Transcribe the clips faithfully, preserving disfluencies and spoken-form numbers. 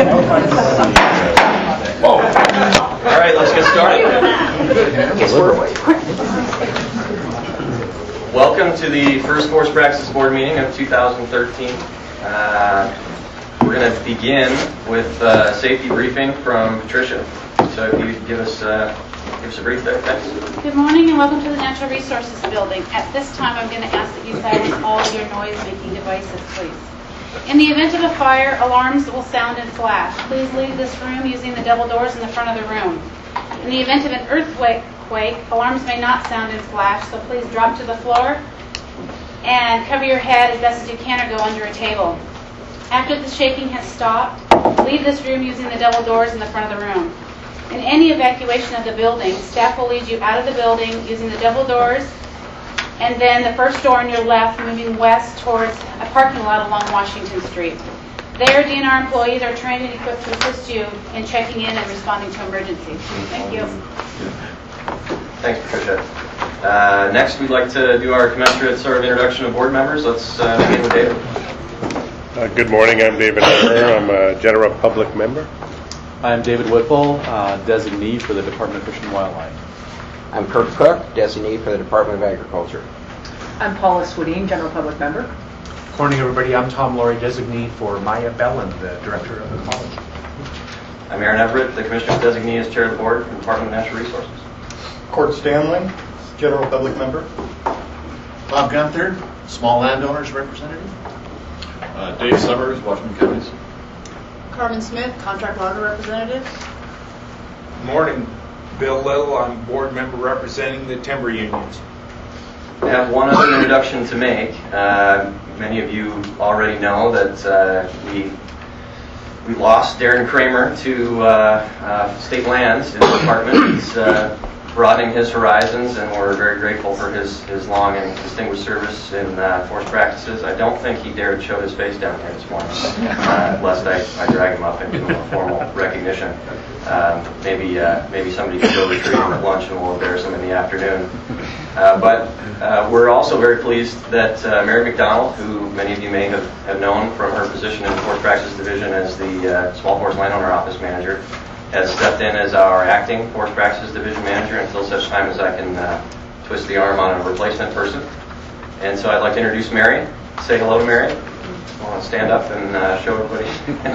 Whoa. All right, let's get started. Welcome to the first Force Praxis Board meeting of two thousand thirteen. Uh, we're going to begin with a safety briefing from Patricia. So if you could give us, uh, give us a brief there, thanks. Good morning and welcome to the Natural Resources Building. At this time, I'm going to ask that you silence all of your noise-making devices, please. In the event of a fire, alarms will sound and flash. Please leave this room using the double doors in the front of the room. In the event of an earthquake, alarms may not sound and flash, so please drop to the floor and cover your head as best as you can or go under a table. After the shaking has stopped, leave this room using the double doors in the front of the room. In any evacuation of the building, staff will lead you out of the building using the double doors and then the first door on your left moving west towards a parking lot along Washington Street. There, D N R employees are trained and equipped to assist you in checking in and responding to emergencies. Thank you. Thanks, Patricia. Uh, next, we'd like to do our commensurate sort of introduction of board members. Let's uh, begin with David. Uh, good morning. I'm David Herrera. I'm a general public member. I'm David Whipple, uh, designee for the Department of Fish and Wildlife. I'm Kurt Cook, designee for the Department of Agriculture. I'm Paula Swedeen, general public member. Good morning, everybody. I'm Tom Laurie, designee for Maya Bellin, the director of the college. I'm Aaron Everett, the commissioner's designee as chair of the board from the Department of Natural Resources. Court Stanley, general public member. Bob Gunther, small landowners representative. Uh, Dave Summers, Washington Counties. Carmen Smith, contract auditor representative. Good morning. Bill Little, I'm board member representing the timber unions. I have one other introduction to make. Uh, many of you already know that uh, we we lost Darren Kramer to uh, uh, state lands in the department. He's uh, broadening his horizons, and we're very grateful for his, his long and distinguished service in uh, force practices. I don't think he dared show his face down here this morning, uh, lest I, I drag him up and give him a formal recognition. Um, maybe uh, maybe somebody can go retrieve him at lunch and we'll embarrass him in the afternoon. Uh, but uh, we're also very pleased that uh, Mary McDonald, who many of you may have, have known from her position in the Force Practices Division as the uh, Small Force Landowner Office Manager, has stepped in as our acting Force Practices Division Manager until such time as I can uh, twist the arm on a replacement person. And so I'd like to introduce Mary. Say hello to Mary. I want to stand up and uh, show everybody.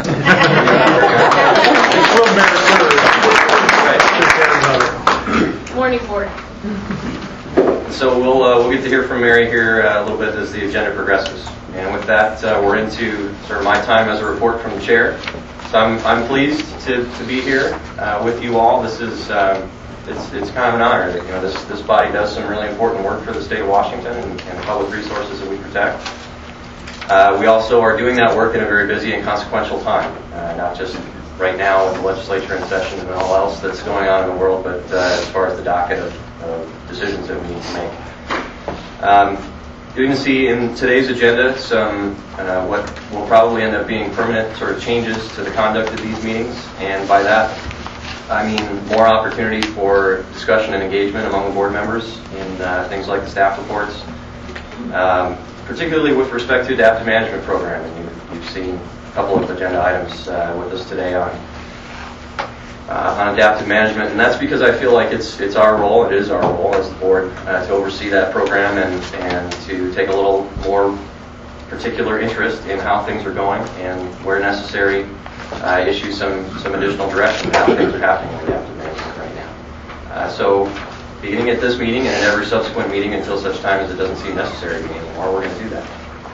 Morning, board. So we'll uh, we'll get to hear from Mary here uh, a little bit as the agenda progresses. And with that, uh, we're into sort of my time as a report from the chair. So I'm I'm pleased to, to be here uh, with you all. This is um, it's it's kind of an honor that you know this this body does some really important work for the state of Washington and, and the public resources that we protect. Uh, we also are doing that work in a very busy and consequential time, uh, not just right now with the legislature in session and all else that's going on in the world, but uh, as far as the docket of, of decisions that we need to make. Um, you can see in today's agenda some uh, what will probably end up being permanent sort of changes to the conduct of these meetings, and by that I mean more opportunity for discussion and engagement among the board members in uh, things like the staff reports, um, particularly with respect to adaptive management program. And you've, you've seen a couple of agenda items uh, with us today on uh, on adaptive management, and that's because I feel like it's it's our role, it is our role as the board uh, to oversee that program and, and to take a little more particular interest in how things are going and where necessary uh, issue some, some additional direction on how things are happening with adaptive management right now. Uh, so beginning at this meeting and at every subsequent meeting until such time as it doesn't seem necessary to me anymore, we're going to do that.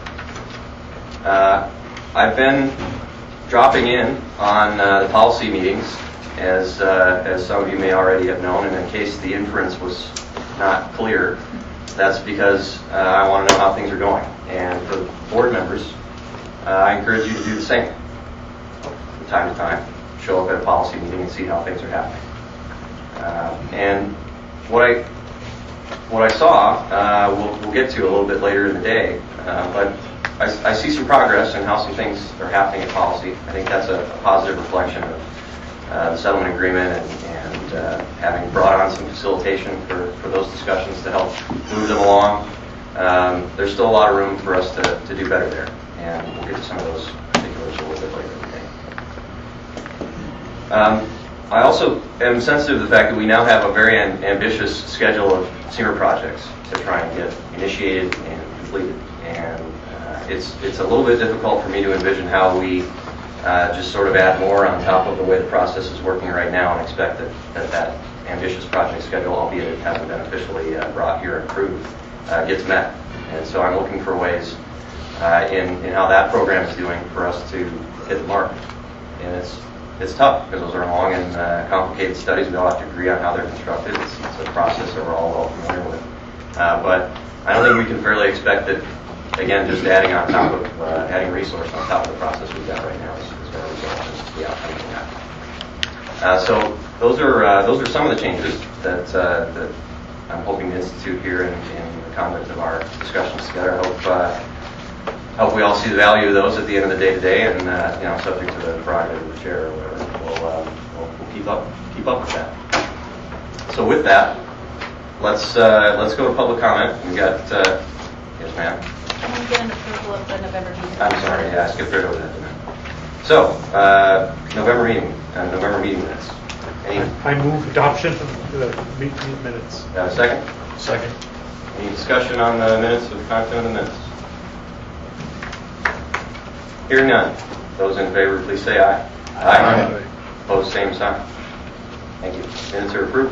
Uh, I've been dropping in on uh, the policy meetings, as uh, as some of you may already have known, and in case the inference was not clear, that's because uh, I want to know how things are going. And for the board members, uh, I encourage you to do the same from time to time. Show up at a policy meeting and see how things are happening. Uh, and what I what I saw, uh, we'll, we'll get to a little bit later in the day, uh, but I, I see some progress in how some things are happening in policy. I think that's a, a positive reflection of uh, the settlement agreement and, and uh, having brought on some facilitation for, for those discussions to help move them along. Um, there's still a lot of room for us to, to do better there, and we'll get to some of those particulars a little bit later in the day. Um, I also am sensitive to the fact that we now have a very am- ambitious schedule of SEMA projects to try and get initiated and completed. And uh, it's it's a little bit difficult for me to envision how we uh, just sort of add more on top of the way the process is working right now and expect that that, that ambitious project schedule, albeit it hasn't been officially uh, brought here and approved, uh, gets met. And so I'm looking for ways uh, in, in how that program is doing for us to hit the mark. And it's it's tough because those are long and uh, complicated studies. We all have to agree on how they're constructed. It's, it's a process that we're all well familiar with. Uh, but I don't think we can fairly expect that, again, just adding on top of, uh, adding resource on top of the process we've got right now is, is going to result in the outcome of that. Uh, so those are uh, those are some of the changes that uh, that I'm hoping to institute here in, in the conduct of our discussions together. I hope uh, hope we all see the value of those at the end of the day today, and uh, you know, subject to the prerogative of the chair or whatever, we'll, uh, we'll, we'll keep up keep up with that. So with that, let's uh, let's go to public comment. We got uh, yes, ma'am. I want to get an approval of the November meeting. I'm sorry, yeah, I skipped right over that, didn't I? So, uh, November meeting, uh, November meeting minutes. Any, I move adoption of the meeting minutes. uh, second? Second. Any discussion on the minutes or the content of the minutes? Hearing none. Those in favor, please say aye. Aye. Opposed, same sign. Thank you. Minutes are approved.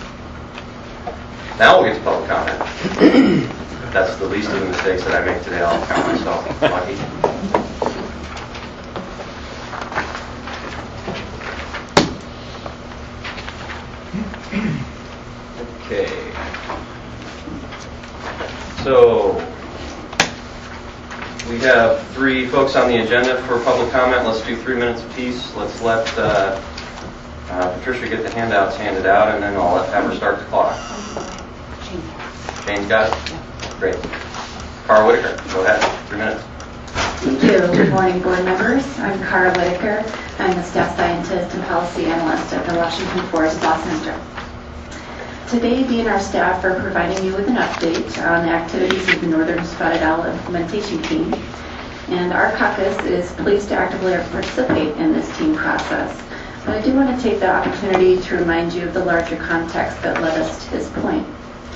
Now we'll get to public comment. That's the least of the mistakes that I make today. I'll count myself lucky. Okay. So we have three folks on the agenda for public comment. Let's do three minutes apiece. Let's let uh, uh, Patricia get the handouts handed out, and then I'll let, have her start the clock. Jane's got it? Great. Carl Whitaker, go ahead. Three minutes. Thank you. Good morning, board members. I'm Cara Whitaker. I'm the staff scientist and policy analyst at the Washington Forest Law Center. Today, Dee and our staff are providing you with an update on the activities of the Northern Spotted Owl Implementation Team. And our caucus is pleased to actively participate in this team process. But I do want to take the opportunity to remind you of the larger context that led us to this point.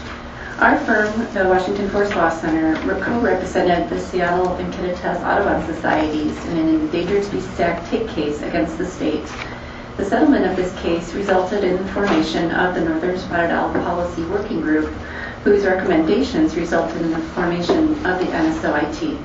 Our firm, the Washington Forest Law Center, co-represented the Seattle and Kittitas Audubon Societies in an Endangered Species Act take case against the state. The settlement of this case resulted in the formation of the Northern Spotted Owl Policy Working Group, whose recommendations resulted in the formation of the N S O I T.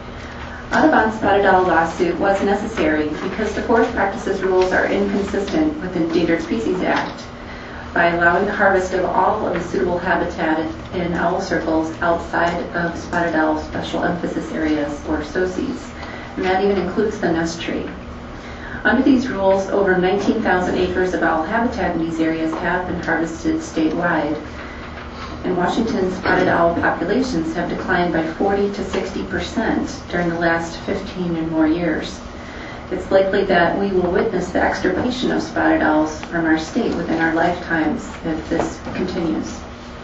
Audubon Spotted Owl lawsuit was necessary because the forest practices rules are inconsistent with the Endangered Species Act by allowing the harvest of all of the suitable habitat in owl circles outside of spotted owl special emphasis areas, or S O C Es, and that even includes the nest tree. Under these rules, over nineteen thousand acres of owl habitat in these areas have been harvested statewide, and Washington's spotted owl populations have declined by forty to sixty percent during the last fifteen and more years. It's likely that we will witness the extirpation of spotted owls from our state within our lifetimes if this continues.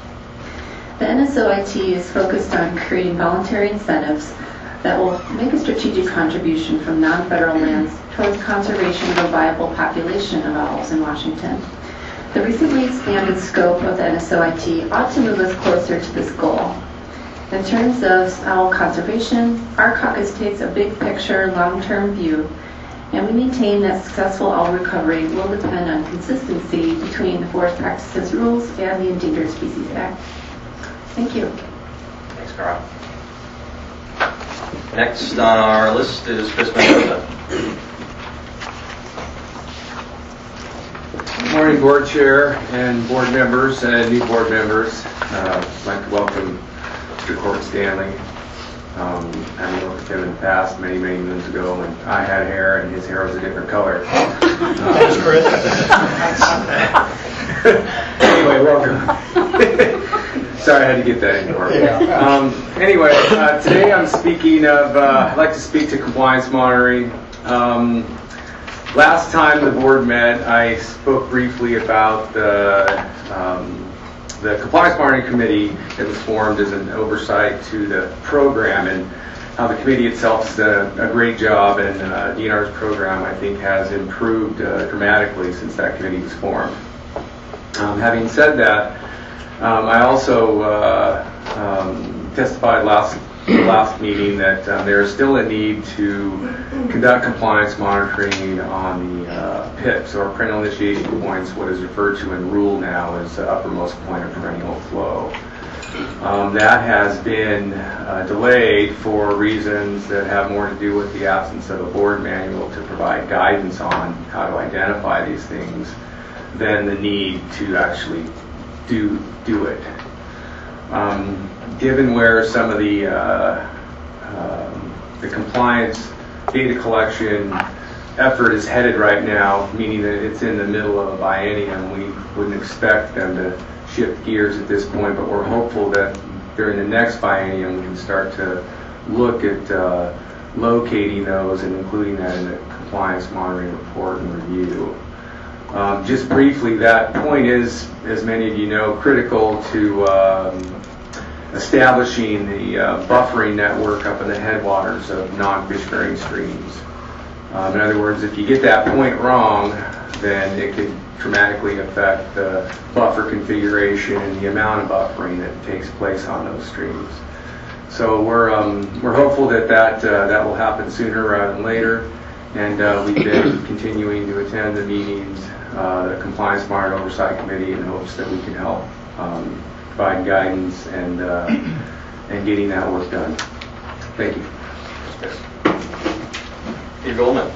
The N S O I T is focused on creating voluntary incentives that will make a strategic contribution from non-federal lands towards conservation of a viable population of owls in Washington. The recently expanded scope of the N S O I T ought to move us closer to this goal. In terms of owl conservation, our caucus takes a big picture, long-term view, and we maintain that successful owl recovery will depend on consistency between the Forest Practices Rules and the Endangered Species Act. Thank you. Thanks, Carl. Next on our list is Chris Mendoza. Good morning, board chair and board members and new board members. Uh, I'd like to welcome Mister Court Stanley. Um, I've worked with him in the past, many, many moons ago, when I had hair and his hair was a different color. Thanks, Chris. Anyway, welcome. Sorry, I had to get that in order. Yeah. Um, anyway, uh, today I'm speaking of, uh, I'd like to speak to compliance monitoring. Um, last time the board met, I spoke briefly about the, um, the compliance monitoring committee that was formed as an oversight to the program. And uh, the committee itself has done a great job, and uh, D N R's program, I think, has improved uh, dramatically since that committee was formed. Um, having said that, um, I also uh, um, testified last last meeting that um, there is still a need to conduct compliance monitoring on the uh, P I Ps, or perennial initiation points, what is referred to in rule now as the uppermost point of perennial flow. Um, that has been uh, delayed for reasons that have more to do with the absence of a board manual to provide guidance on how to identify these things than the need to actually do do it. Um, given where some of the uh, um, the compliance data collection effort is headed right now, meaning that it's in the middle of a biennium, we wouldn't expect them to shift gears at this point, but we're hopeful that during the next biennium we can start to look at uh, locating those and including that in the compliance monitoring report and review. Um, just briefly, that point is, as many of you know, critical to um, establishing the uh, buffering network up in the headwaters of non-fish-bearing streams. Um, in other words, if you get that point wrong, then it could dramatically affect the buffer configuration and the amount of buffering that takes place on those streams. So we're um, we're hopeful that that uh, that will happen sooner rather than later, and uh, we've been continuing to attend the meetings, uh, the Compliance Monitoring Oversight Committee, in hopes that we can help um, provide guidance and uh, and getting that work done. Thank you. Steve Goldman.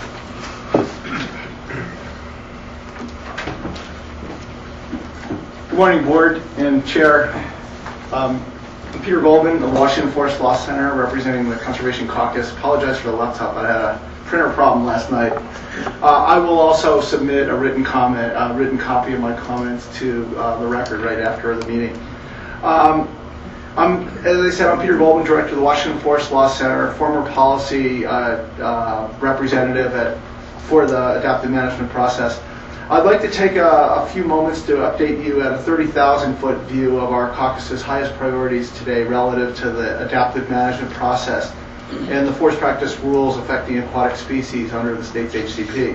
Good morning, Board and Chair. Um, I'm Peter Goldman, the Washington Forest Law Center, representing the Conservation Caucus. Apologize for the laptop. I had a printer problem last night. Uh, I will also submit a written comment, a written copy of my comments to uh, the record right after the meeting. Um, I'm, as I said, I'm Peter Goldman, Director of the Washington Forest Law Center, former policy uh, uh, representative at, for the adaptive management process. I'd like to take a, a few moments to update you at a thirty thousand foot view of our caucus's highest priorities today relative to the adaptive management process and the forest practice rules affecting aquatic species under the state's H C P.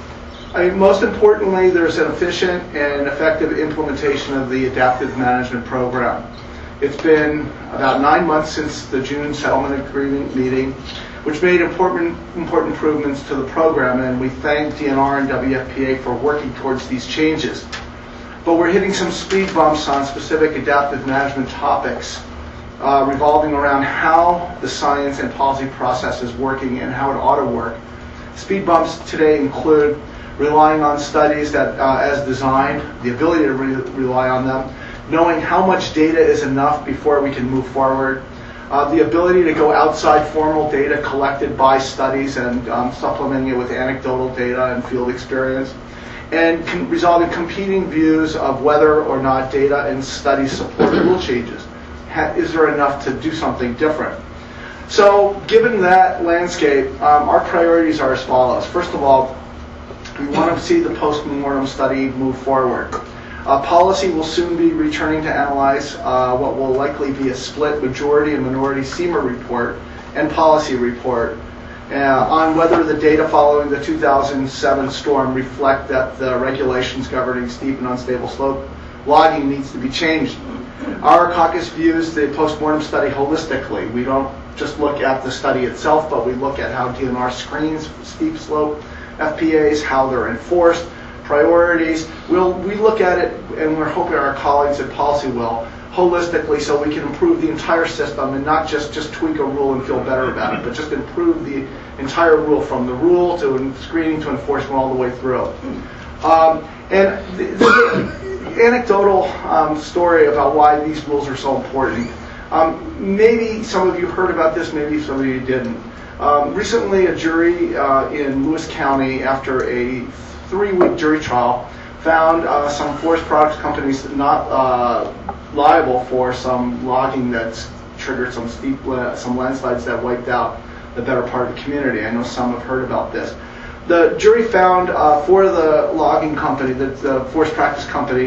I mean, most importantly, there's an efficient and effective implementation of the adaptive management program. It's been about nine months since the June settlement agreement meeting, which made important, important improvements to the program, and we thank D N R and W F P A for working towards these changes. But we're hitting some speed bumps on specific adaptive management topics uh, revolving around how the science and policy process is working and how it ought to work. Speed bumps today include relying on studies that, uh, as designed, the ability to re rely on them, knowing how much data is enough before we can move forward, uh, the ability to go outside formal data collected by studies and um, supplementing it with anecdotal data and field experience, and con resolving competing views of whether or not data and studies support rule changes. Ha is there enough to do something different? So given that landscape, um, our priorities are as follows. First of all, we want to see the post-mortem study move forward. Uh, policy will soon be returning to analyze uh, what will likely be a split majority and minority SEMA report and policy report uh, on whether the data following the two thousand seven storm reflect that the regulations governing steep and unstable slope logging needs to be changed. Our caucus views the post-mortem study holistically. We don't just look at the study itself, but we look at how D N R screens steep slope F P As, how they're enforced, priorities. We'll, we look at it, and we're hoping our colleagues at policy will, holistically, so we can improve the entire system and not just, just tweak a rule and feel better about it, but just improve the entire rule from the rule to screening to enforcement all the way through. Um, and the, the anecdotal um, story about why these rules are so important. Um, maybe some of you heard about this, maybe some of you didn't. Um, recently, a jury uh, in Lewis County, after a three-week jury trial, found uh, some forest products companies not uh, liable for some logging that's triggered some steep, some landslides that wiped out the better part of the community. I know some have heard about this. The jury found uh, for the logging company, the, the forest practice company,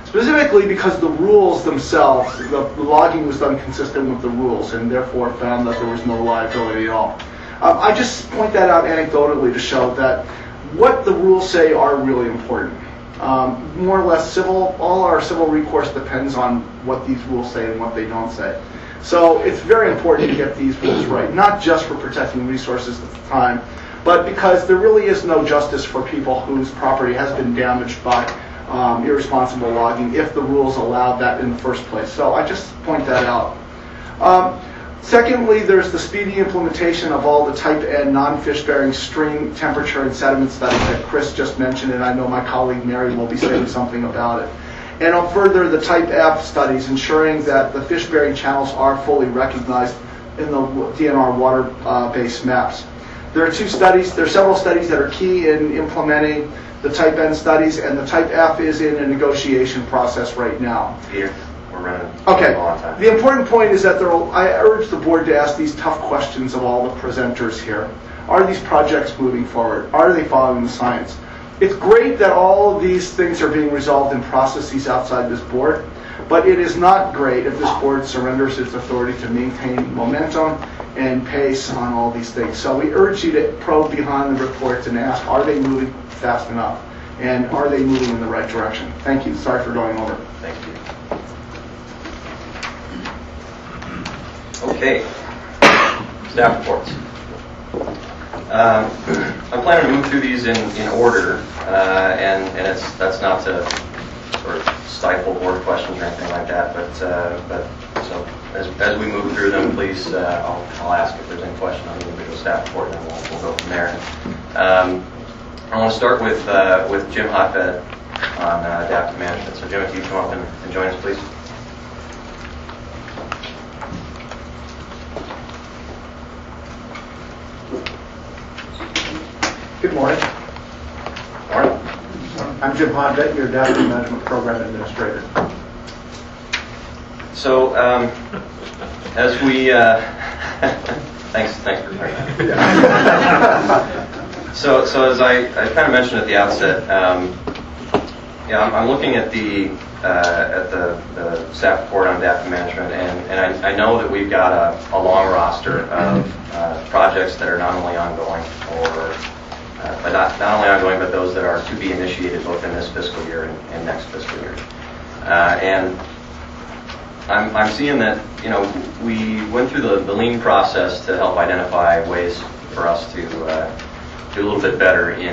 specifically because the rules themselves, the, the logging was done consistent with the rules, and therefore found that there was no liability at all. Um, I just point that out anecdotally to show that what the rules say are really important. Um, more or less, civil, all our civil recourse depends on what these rules say and what they don't say. So it's very important to get these rules right, not just for protecting resources at the time, but because there really is no justice for people whose property has been damaged by um, irresponsible logging if the rules allowed that in the first place. So I just point that out. Um, Secondly, there's the speedy implementation of all the type N non-fish-bearing stream temperature and sediment studies that Chris just mentioned, and I know my colleague Mary will be saying something about it. And uh, further, the type F studies, ensuring that the fish-bearing channels are fully recognized in the D N R water-based uh, maps. There are two studies, there are several studies that are key in implementing the type N studies, and the type F is in a negotiation process right now. Here. We're running Okay. a long time. The important point is that there will, I urge the board to ask these tough questions of all the presenters here. Are these projects moving forward? Are they following the science? It's great that all of these things are being resolved in processes outside this board, but it is not great if this board surrenders its authority to maintain momentum and pace on all these things. So we urge you to probe behind the reports and ask, are they moving fast enough? And are they moving in the right direction? Thank you. Sorry for going over. Thank you. Okay, staff reports. Um, I'm planning to move through these in, in order, uh, and, and it's that's not to sort of stifle board questions or anything like that, but uh, but so as, as we move through them, please, uh, I'll, I'll ask if there's any question on the individual staff report, and then we'll, we'll go from there. Um, I want to start with uh, with Jim Hotbed on uh, adaptive management. So Jim, if you come up and, and join us, please. Good morning. Morning. I'm Jim Hotbed, your Adaptive Management Program Administrator. So, um, as we, uh, thanks, thanks for sharing that. so, so as I, I kind of mentioned at the outset, um, yeah, I'm, I'm looking at the uh, at the, the staff report on adaptive management, and, and I, I know that we've got a, a long roster of uh, projects that are not only ongoing or Uh, but not, not only ongoing, but those that are to be initiated both in this fiscal year and, and next fiscal year. Uh, and I'm, I'm seeing that, you know, we went through the, the lean process to help identify ways for us to uh, do a little bit better in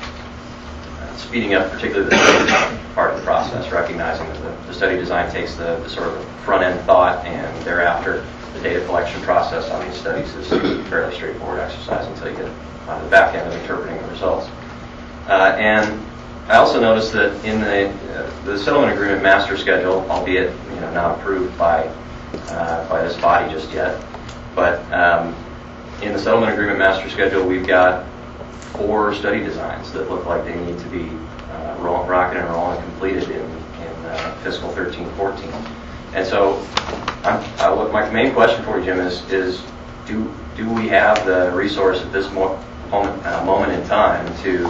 uh, speeding up particularly the study design part of the process, recognizing that the, the study design takes the, the sort of front-end thought, and thereafter the data collection process on these studies is a fairly straightforward exercise until you get on the back end of interpreting the results. Uh, and I also noticed that in the uh, the settlement agreement master schedule, albeit you know not approved by uh, by this body just yet, but um, in the settlement agreement master schedule, we've got four study designs that look like they need to be uh, roll, rocket and roll and completed in in uh, fiscal thirteen fourteen. And so, I'm, I, what my main question for you, Jim, is is do do we have the resource at this mo- moment, uh, moment in time to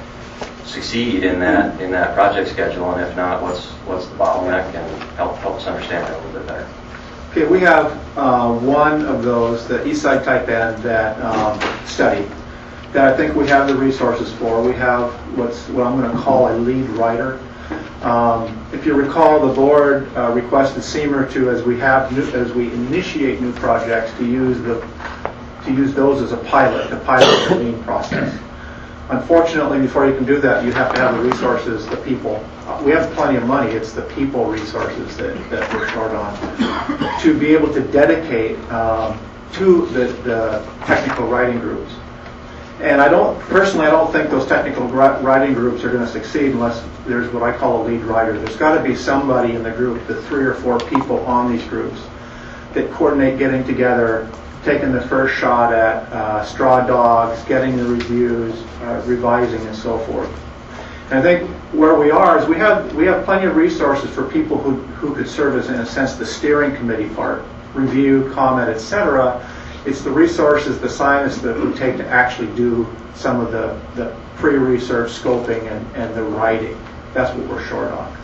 succeed in that in that project schedule, and if not, what's what's the bottleneck, and help help us understand that a little bit better. Okay, we have uh, one of those, the Eastside Type N, that um, study that I think we have the resources for. We have what's what I'm going to call a lead writer. Um, if you recall, the board uh, requested SEMER to, as we have new, as we initiate new projects, to use the to use those as a pilot, to pilot the lean process. Unfortunately, before you can do that, you have to have the resources, the people. Uh, we have plenty of money. It's the people resources that, that we're short on to be able to dedicate um, to the, the technical writing groups. And I don't, personally, I don't think those technical writing groups are going to succeed unless there's what I call a lead writer. There's got to be somebody in the group, the three or four people on these groups, that coordinate getting together, taking the first shot at uh, straw dogs, getting the reviews, uh, revising, and so forth. And I think where we are is we have we have plenty of resources for people who who could serve as, in a sense, the steering committee part, review, comment, et cetera. It's the resources, the scientists that we take to actually do some of the, the pre-research scoping and, and the writing. That's what we're short on.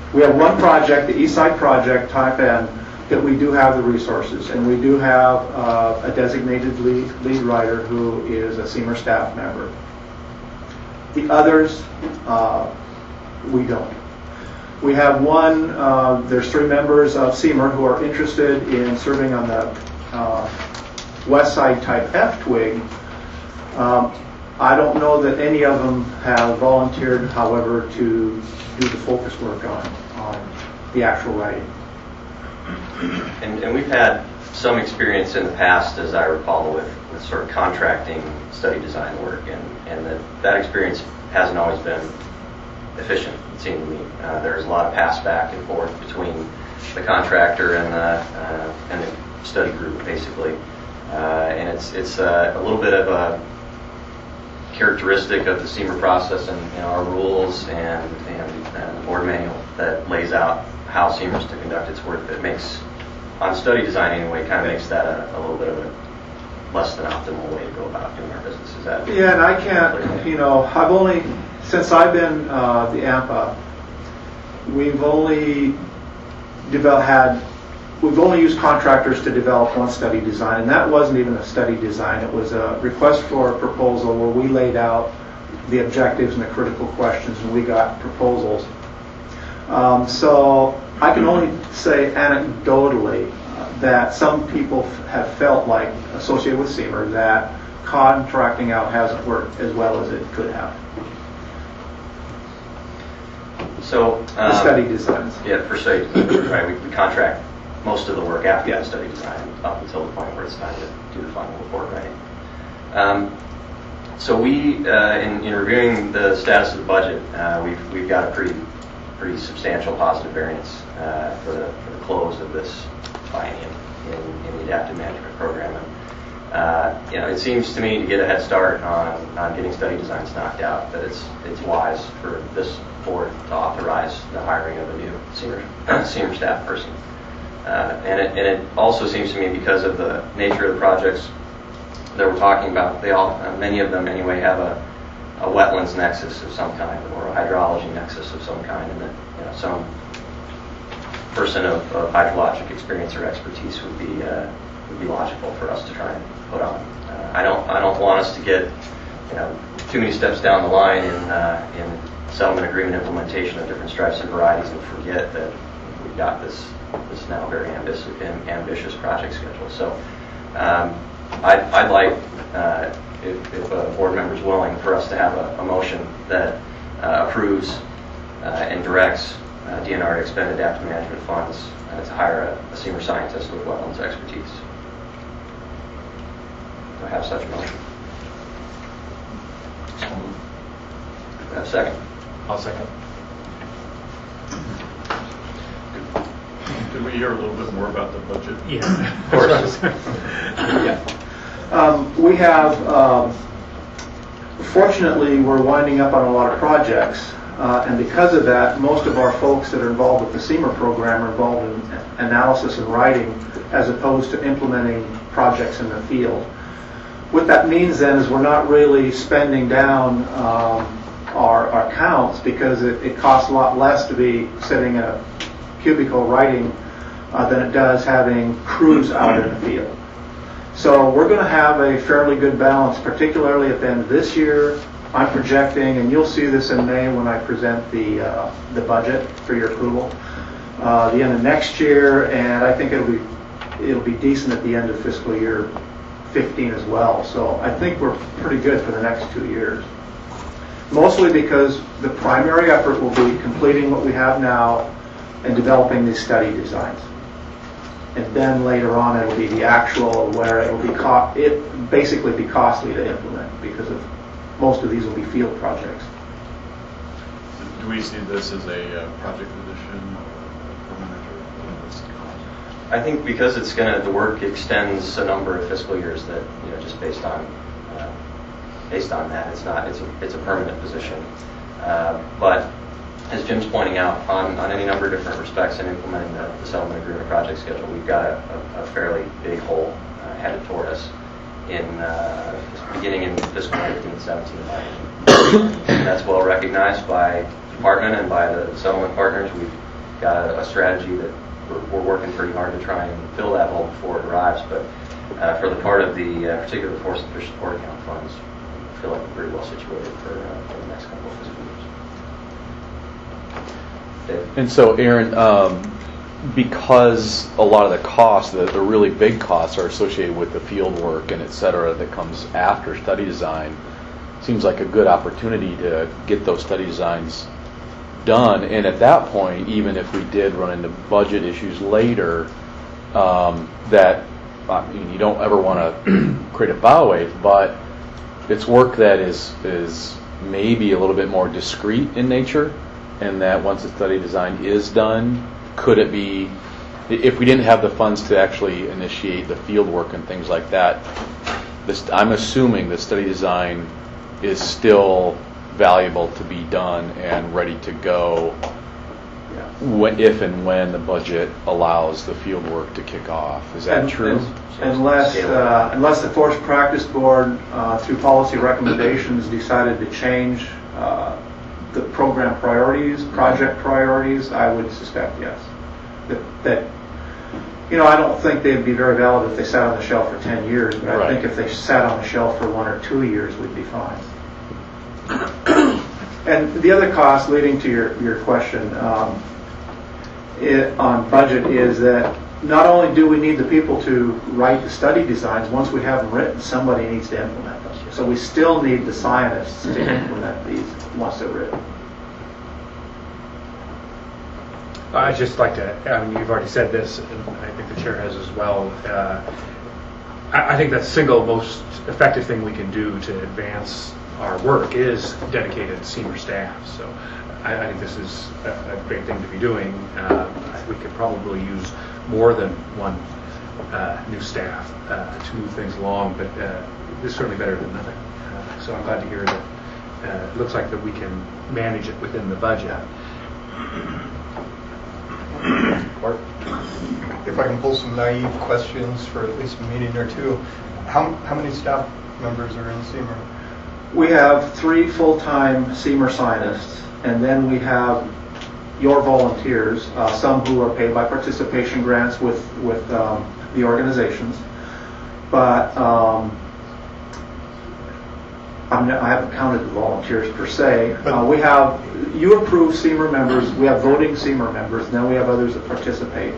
We have one project, the East Side project, Type N, that we do have the resources, and we do have uh, a designated lead, lead writer who is a SEMR staff member. The others, uh, we don't. We have one, uh, there's three members of SEMR who are interested in serving on the uh, West Side Type F twig. Um, I don't know that any of them have volunteered, however, to do the focus work on, on the actual writing. And, and we've had some experience in the past, as I recall, with, with sort of contracting study design work, and, and that, that experience hasn't always been efficient, it seemed to me. Uh, there's a lot of pass back and forth between the contractor and the, uh, and the study group, basically. Uh, and it's, it's uh, a little bit of a characteristic of the SEMR process and, and our rules and, and, and the board manual that lays out how SEMR is to conduct its work, that makes, on study design anyway, kind of makes that a, a little bit of a less than optimal way to go about doing our business. Is that? Yeah, and I can't, you know, I've only, since I've been uh, the A M P A, we've only developed, had, we've only used contractors to develop one study design, and that wasn't even a study design. It was a request for a proposal where we laid out the objectives and the critical questions, and we got proposals. Um, so I can only say anecdotally uh, that some people f- have felt like, associated with SEMR, that contracting out hasn't worked as well as it could have. So, um, the study designs. Yeah, for study design, right? We, we contract most of the work after the study design up until the point where it's time to do the final report writing. Um, so we, uh, in, in reviewing the status of the budget, uh, we've we've got a pretty pretty substantial positive variance uh, for the for the close of this biennium in, in the adaptive management program. And, uh, you know, it seems to me to get a head start on, on getting study designs knocked out, that it's it's wise for this board to authorize the hiring of a new senior senior staff person. Uh, and, it, and it also seems to me, because of the nature of the projects that we're talking about, they all, uh, many of them anyway, have a, a wetlands nexus of some kind or a hydrology nexus of some kind, and that, you know, some person of, of hydrologic experience or expertise would be uh, would be logical for us to try and put on. Uh, I don't I don't want us to get, you know, too many steps down the line in uh, in settlement agreement implementation of different stripes and varieties and forget that we've got this this now very ambitious ambitious project schedule. So um, I'd, I'd like, uh, if, if a board member is willing, for us to have a, a motion that uh, approves uh, and directs uh, D N R to expend adaptive management funds uh, to hire a, a senior scientist with wetlands expertise. Do I have such a motion? Do I have a second? I'll second. Could we hear a little bit more about the budget? Yeah, of course. yeah. Um, we have, um, fortunately, we're winding up on a lot of projects, uh, and because of that, most of our folks that are involved with the SEMR program are involved in analysis and writing as opposed to implementing projects in the field. What that means then is we're not really spending down um, our, our counts, because it, it costs a lot less to be sitting in a cubicle writing uh, than it does having crews out in the field. So we're going to have a fairly good balance, particularly at the end of this year. I'm projecting, and you'll see this in May when I present the uh, the budget for your approval, uh, the end of next year, and I think it'll be it'll be decent at the end of fiscal year fifteen as well. So I think we're pretty good for the next two years. Mostly because the primary effort will be completing what we have now and developing these study designs. And then later on it'll be the actual, where it will be co- it basically be costly to implement, because of most of these will be field projects. Do we see this as a uh, project position or a permanent, or what's the cost? I think because it's going to, the work extends a number of fiscal years, that, you know, just based on uh, based on that, it's not it's a it's a permanent position. Uh, but as Jim's pointing out, on, on any number of different respects in implementing the, the settlement agreement project schedule, we've got a, a, a fairly big hole uh, headed toward us in uh, beginning in fiscal fifteen seventeen. And that's well recognized by the department and by the settlement partners. We've got a, a strategy that we're, we're working pretty hard to try and fill that hole before it arrives. But uh, for the part of the uh, particular Force and Fish Support Account funds, I feel like we're pretty well situated for, uh, for the next couple of fiscal years. Dave? And so, Aaron, um, because a lot of the costs, the, the really big costs, are associated with the field work and et cetera that comes after study design, seems like a good opportunity to get those study designs done. And at that point, even if we did run into budget issues later, um, that I mean, you don't ever want to create a bow wave, but it's work that is is maybe a little bit more discrete in nature, and that once the study design is done, could it be, if we didn't have the funds to actually initiate the field work and things like that, this, I'm assuming the study design is still valuable to be done and ready to go when, if and when the budget allows the field work to kick off. Is that And- true? and- Unless, uh, unless the Forest Practice Board, uh, through policy recommendations, decided to change uh, the program priorities, project priorities, I would suspect yes. That, that, you know, I don't think they'd be very valid if they sat on the shelf for ten years, but I Right. think if they sat on the shelf for one or two years, we'd be fine. And the other cost, leading to your, your question um, it, on budget, is that not only do we need the people to write the study designs, once we have them written, somebody needs to implement them. So we still need the scientists to implement these once they're written. I'd just like to, I mean, you've already said this, and I think the chair has as well. Uh, I, I think the single most effective thing we can do to advance our work is dedicated senior staff. So I, I think this is a, a great thing to be doing. Uh, we could probably use more than one uh, new staff uh, to move things along, but uh, it's certainly better than nothing. Uh, so I'm glad to hear that uh, it looks like that we can manage it within the budget. If I can pull some naive questions for at least a meeting or two, how, how many staff members are in SEMER? We have three full-time SEMER scientists, and then we have your volunteers, uh, some who are paid by participation grants with, with um, the organizations. But um, I'm not, I haven't counted the volunteers per se. Uh, we have, you approve SEMER members, we have voting SEMER members, and then we have others that participate.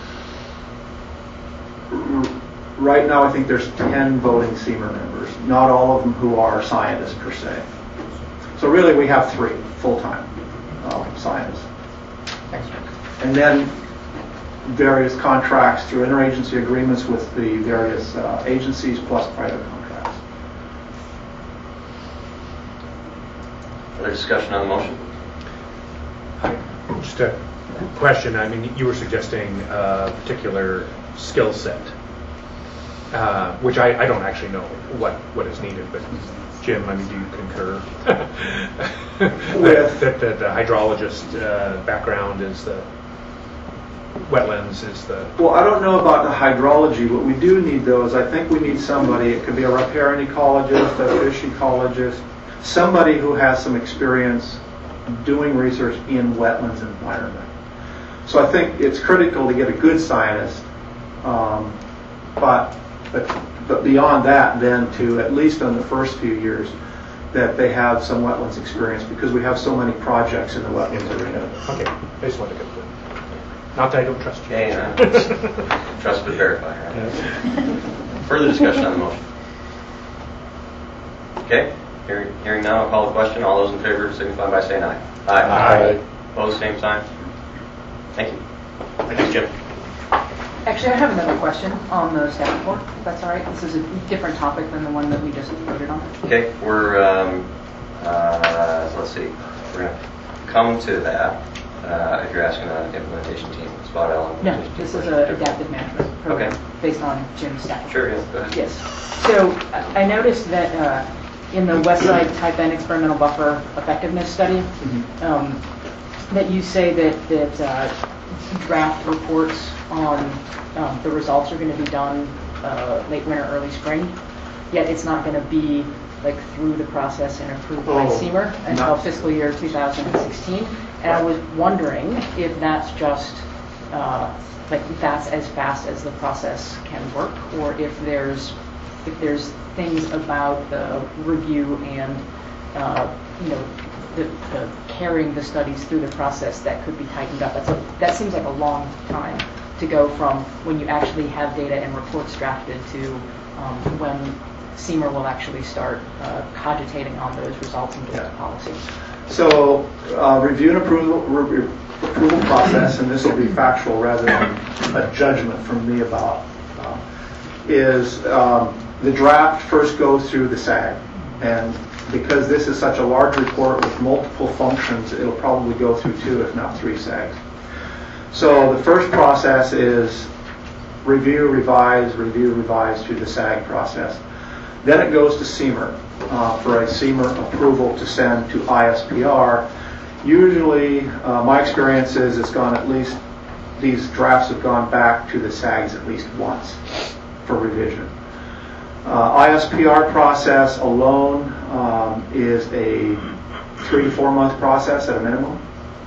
R- Right now, I think there's ten voting SEMER members, not all of them who are scientists per se. So really, we have three full-time um, scientists. Thanks. And then various contracts through interagency agreements with the various uh, agencies plus private contracts. Other discussion on the motion? Just a question. I mean, you were suggesting a particular skill set, uh, which I, I don't actually know what, what is needed, but Jim, I mean, do you concur that, that, that the hydrologist uh, background is the wetlands is the... Well, I don't know about the hydrology. What we do need, though, is I think we need somebody, it could be a riparian ecologist, a fish ecologist, somebody who has some experience doing research in wetlands environment. So I think it's critical to get a good scientist, um, but, but but beyond that, then to at least in the first few years, that they have some wetlands experience because we have so many projects in the wetlands arena. Okay, I just wanted to get that. Not that I don't trust you. Okay, uh, trust but verify, right? Yes. Further discussion on the motion? Okay, hearing, hearing now, I'll call the question. All those in favor signify by saying aye. Aye. Aye. Opposed, same sign. Thank you. Thank you, Jim. Actually, I have another question on the staff report, if that's all right. This is a different topic than the one that we just voted on. Okay, we're, um, uh, let's see, we're going to come to that. Uh, if you're asking an implementation team, Spot L. No, this is an adaptive management program Okay. based on Jim's staff. Sure, yes, go ahead. Yes. So uh, I noticed that uh, in the West Side Type N experimental buffer effectiveness study, Mm-hmm. um, that you say that that uh, draft reports on um, the results are going to be done uh, late winter, early spring. Yet it's not going to be like through the process and approved by Oh, SEMR until not- fiscal year two thousand sixteen. And I was wondering if that's just, uh, like, that's as fast as the process can work, or if there's, if there's things about the review and, uh, you know, the, the carrying the studies through the process that could be tightened up. That's a, that seems like a long time to go from when you actually have data and reports drafted to um, when SEMR will actually start uh, cogitating on those results and build policies. So, uh, review and approval, re- approval process, and this will be factual rather than a judgment from me about, uh, is um, the draft first goes through the SAG. And because this is such a large report with multiple functions, it'll probably go through two, if not three SAGs. So the first process is review, revise, review, revise through the SAG process. Then it goes to SEMR uh, for a SEMR approval to send to I S P R. Usually, uh, my experience is it's gone at least, these drafts have gone back to the SAGs at least once for revision. Uh, I S P R process alone um, is a three to four month process at a minimum.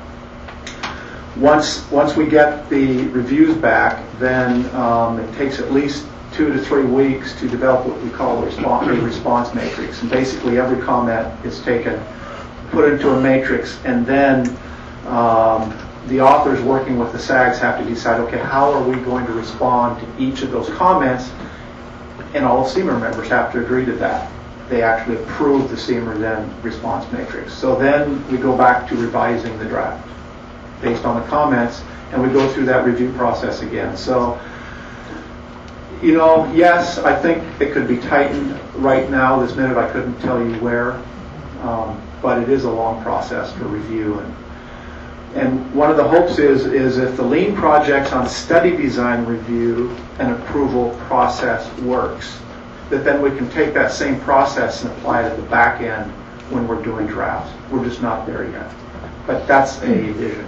Once once we get the reviews back, then um, it takes at least two to three weeks to develop what we call a response, a response matrix. And basically every comment is taken, put into a matrix, and then um, the authors working with the SAGs have to decide, okay, how are we going to respond to each of those comments? And all SEMR members have to agree to that. They actually approve the SEMR then response matrix. So then we go back to revising the draft based on the comments, and we go through that review process again. So, you know, yes, I think it could be tightened right now. This minute I couldn't tell you where, um, but it is a long process for review. And and one of the hopes is is if the lean projects on study design review and approval process works, that then we can take that same process and apply it at the back end when we're doing drafts. We're just not there yet. But that's a vision.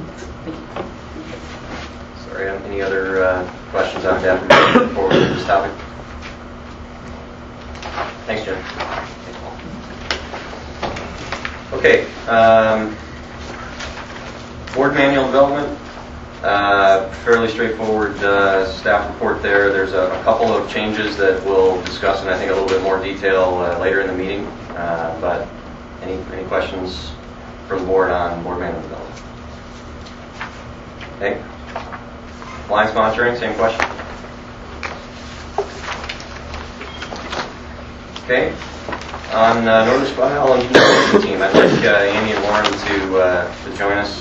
Sorry, um, any other uh, questions on that before we move to this topic? Thanks, Jim. Thanks, Paul. Okay. Um, board manual development. Uh, fairly straightforward uh, staff report there. There's a, a couple of changes that we'll discuss in, I think, a little bit more detail uh, later in the meeting. Uh, but any any questions from the board on board manual development? Okay. Line sponsoring, same question. Okay. On uh, Northern Spotted Implementation Team, I'd like uh, Andy and Lauren to uh, to join us.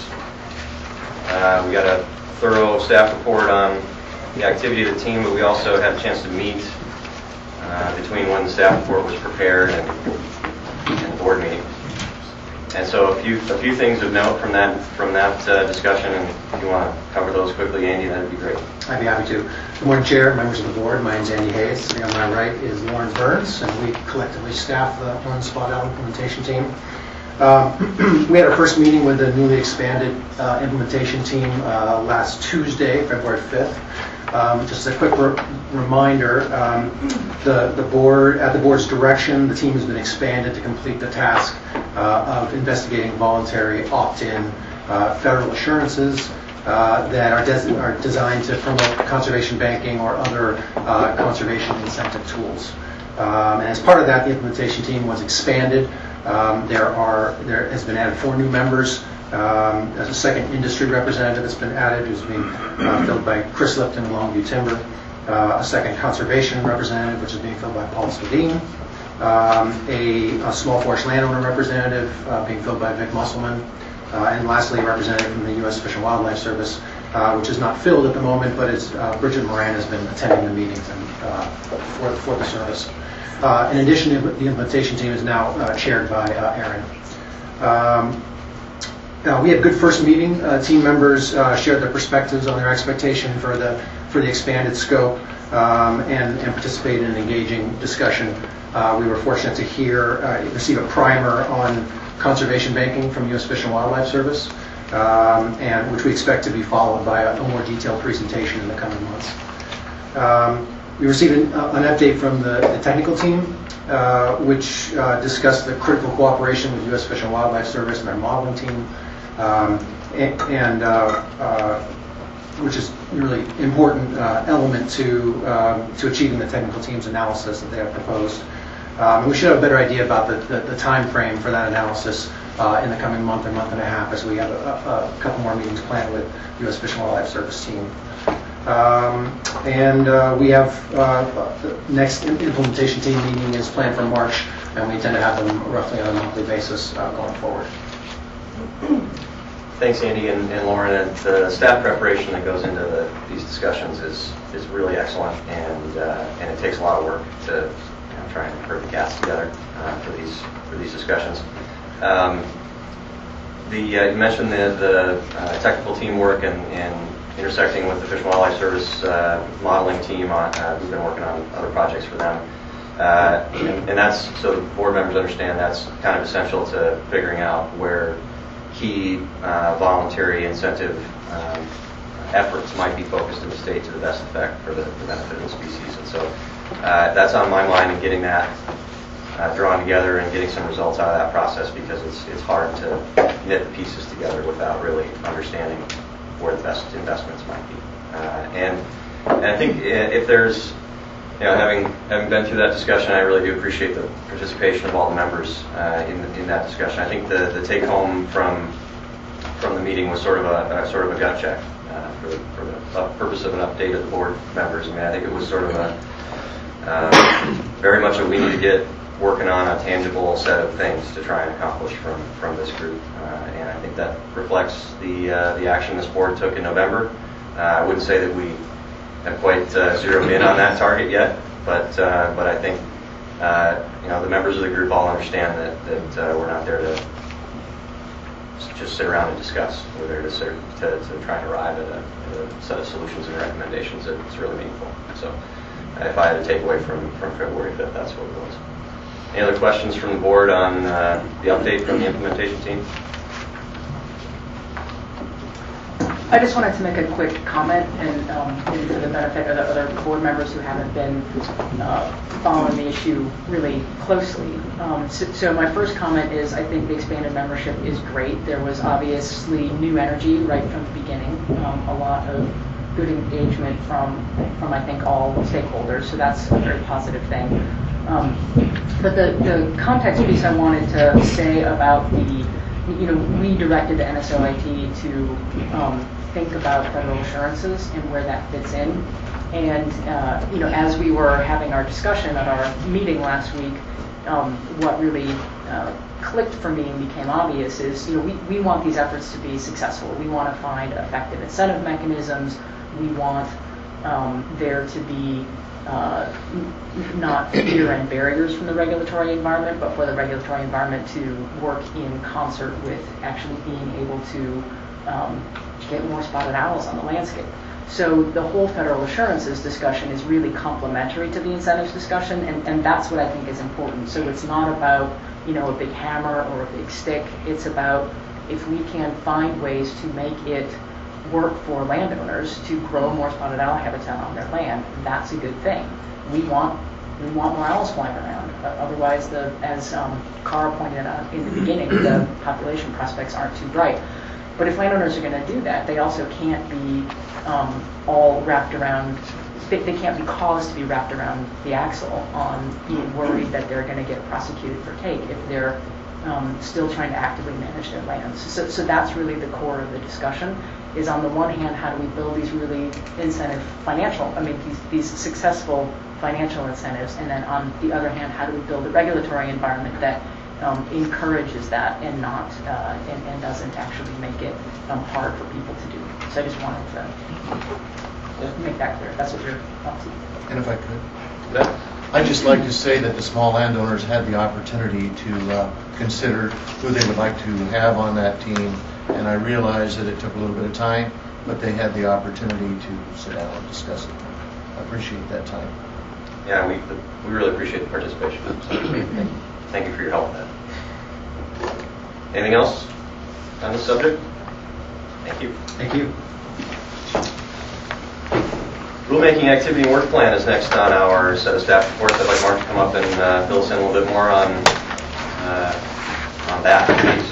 Uh, we got a thorough staff report on the activity of the team, but we also had a chance to meet uh, between when the staff report was prepared and, and the board meeting. And so a few a few things of note from that from that uh, discussion, and if you want to cover those quickly, Andy, that would be great. I'd be happy to. Good morning, Chair, members of the board. My name is Andy Hayes. Sitting on my right is Lauren Burns, and we collectively staff the One Spot Out implementation team. Um, we had our first meeting with the newly expanded uh, implementation team uh, last Tuesday, February fifth. Um, just a quick re- reminder, um, the, the board, at the board's direction, the team has been expanded to complete the task uh, of investigating voluntary opt-in uh, federal assurances uh, that are, des- are designed to promote conservation banking or other uh, conservation incentive tools. Um, and as part of that, the implementation team was expanded. Um, there are there has been added four new members. Um, there's a second industry representative that's been added, who's being uh, filled by Chris Lipton of Longview Timber. Uh, a second conservation representative, which is being filled by Paul Swadin. Um, a, a small forest landowner representative uh, being filled by Vic Musselman. Uh, and lastly, a representative from the U S Fish and Wildlife Service, uh, which is not filled at the moment, but it's, uh, Bridget Moran has been attending the meetings and, uh, for, for the service. Uh, in addition, the implementation team is now uh, chaired by uh, Aaron. Um, now, we had a good first meeting. Uh, team members uh, shared their perspectives on their expectation for the for the expanded scope um, and, and participated in an engaging discussion. Uh, we were fortunate to hear uh, receive a primer on conservation banking from U S Fish and Wildlife Service, um, and which we expect to be followed by a, a more detailed presentation in the coming months. Um, We received an, uh, an update from the, the technical team, uh, which uh, discussed the critical cooperation with U S Fish and Wildlife Service and their modeling team, um, and, and uh, uh, which is a really important uh, element to um, to achieving the technical team's analysis that they have proposed. Um, and we should have a better idea about the, the, the time frame for that analysis uh, in the coming month or month and a half, as we have a, a, a couple more meetings planned with U S Fish and Wildlife Service team. Um, and uh, we have uh, the next implementation team meeting is planned for March, and we intend to have them roughly on a monthly basis uh, going forward. Thanks, Andy and, and Lauren. And the staff preparation that goes into the, these discussions is is really excellent, and uh, and it takes a lot of work to you know, try and put the cast together uh, for these for these discussions. Um, the uh, you mentioned the the uh, technical teamwork and, and intersecting with the Fish and Wildlife Service uh, modeling team. On, uh, we've been working on other projects for them. Uh, and, and that's, so the board members understand that's kind of essential to figuring out where key uh, voluntary incentive um, efforts might be focused in the state to the best effect for the, the benefit of the species. And so uh, that's on my mind, and getting that uh, drawn together and getting some results out of that process, because it's, it's hard to knit the pieces together without really understanding where the best investments might be. Uh, and, and I think if there's, you know, having having been through that discussion, I really do appreciate the participation of all the members uh, in in that discussion. I think the, the take home from from the meeting was sort of a, a sort of a gut check uh, for the, for the uh, purpose of an update of the board members. I mean, I think it was sort of a uh, very much a we need to get working on a tangible set of things to try and accomplish from from this group. Uh, and I think that reflects the uh, the action this board took in November. Uh, I wouldn't say that we have quite uh, zeroed in on that target yet, but uh, but I think uh, you know the members of the group all understand that that uh, we're not there to just sit around and discuss. We're there to to, to try and arrive at a, at a set of solutions and recommendations that's really meaningful. So uh, if I had to take away from from February fifth, that's what it was. Any other questions from the board on uh, the update from the implementation team? I just wanted to make a quick comment, and um, maybe for the benefit of the other board members who haven't been uh, following the issue really closely. Um, so, so my first comment is I think the expanded membership is great. There was obviously new energy right from the beginning, um, a lot of good engagement from, from I think, all stakeholders, so that's a very positive thing. Um, but the, the context piece I wanted to say about the, you know, we directed the N S O I T to um, think about federal assurances and where that fits in. And, uh, you know, as we were having our discussion at our meeting last week, um, what really uh, clicked for me and became obvious is, you know, we, we want these efforts to be successful. We want to find effective incentive mechanisms. We want um, there to be Uh, not fear and barriers from the regulatory environment, but for the regulatory environment to work in concert with actually being able to um, get more spotted owls on the landscape. So the whole federal assurances discussion is really complementary to the incentives discussion, and, and that's what I think is important. So it's not about, you know, a big hammer or a big stick. It's about if we can find ways to make it work for landowners to grow more spotted owl habitat on their land, that's a good thing. We want we want more owls flying around. Uh, otherwise, the as um, Cara pointed out in the beginning, the population prospects aren't too bright. But if landowners are going to do that, they also can't be um, all wrapped around. They, they can't be caused to be wrapped around the axle on being worried that they're going to get prosecuted for take if they're um, still trying to actively manage their lands. So, so that's really the core of the discussion. Is on the one hand, how do we build these really incentive financial, I mean, these, these successful financial incentives, and then on the other hand, how do we build a regulatory environment that um, encourages that and not, uh, and, and doesn't actually make it um, hard for people to do. So I just wanted to make that clear. That's what you're up to. And if I could, I'd just like to say that the small landowners had the opportunity to uh, consider who they would like to have on that team. And I realize that it took a little bit of time, but they had the opportunity to sit down and discuss it. I appreciate that time. Yeah, we we really appreciate the participation. So thank you for your help with that. Anything else on this subject? Thank you. Thank you. Rulemaking activity and work plan is next on our set of staff reports. I'd like Mark to come up and uh, fill us in a little bit more on uh, on that, please.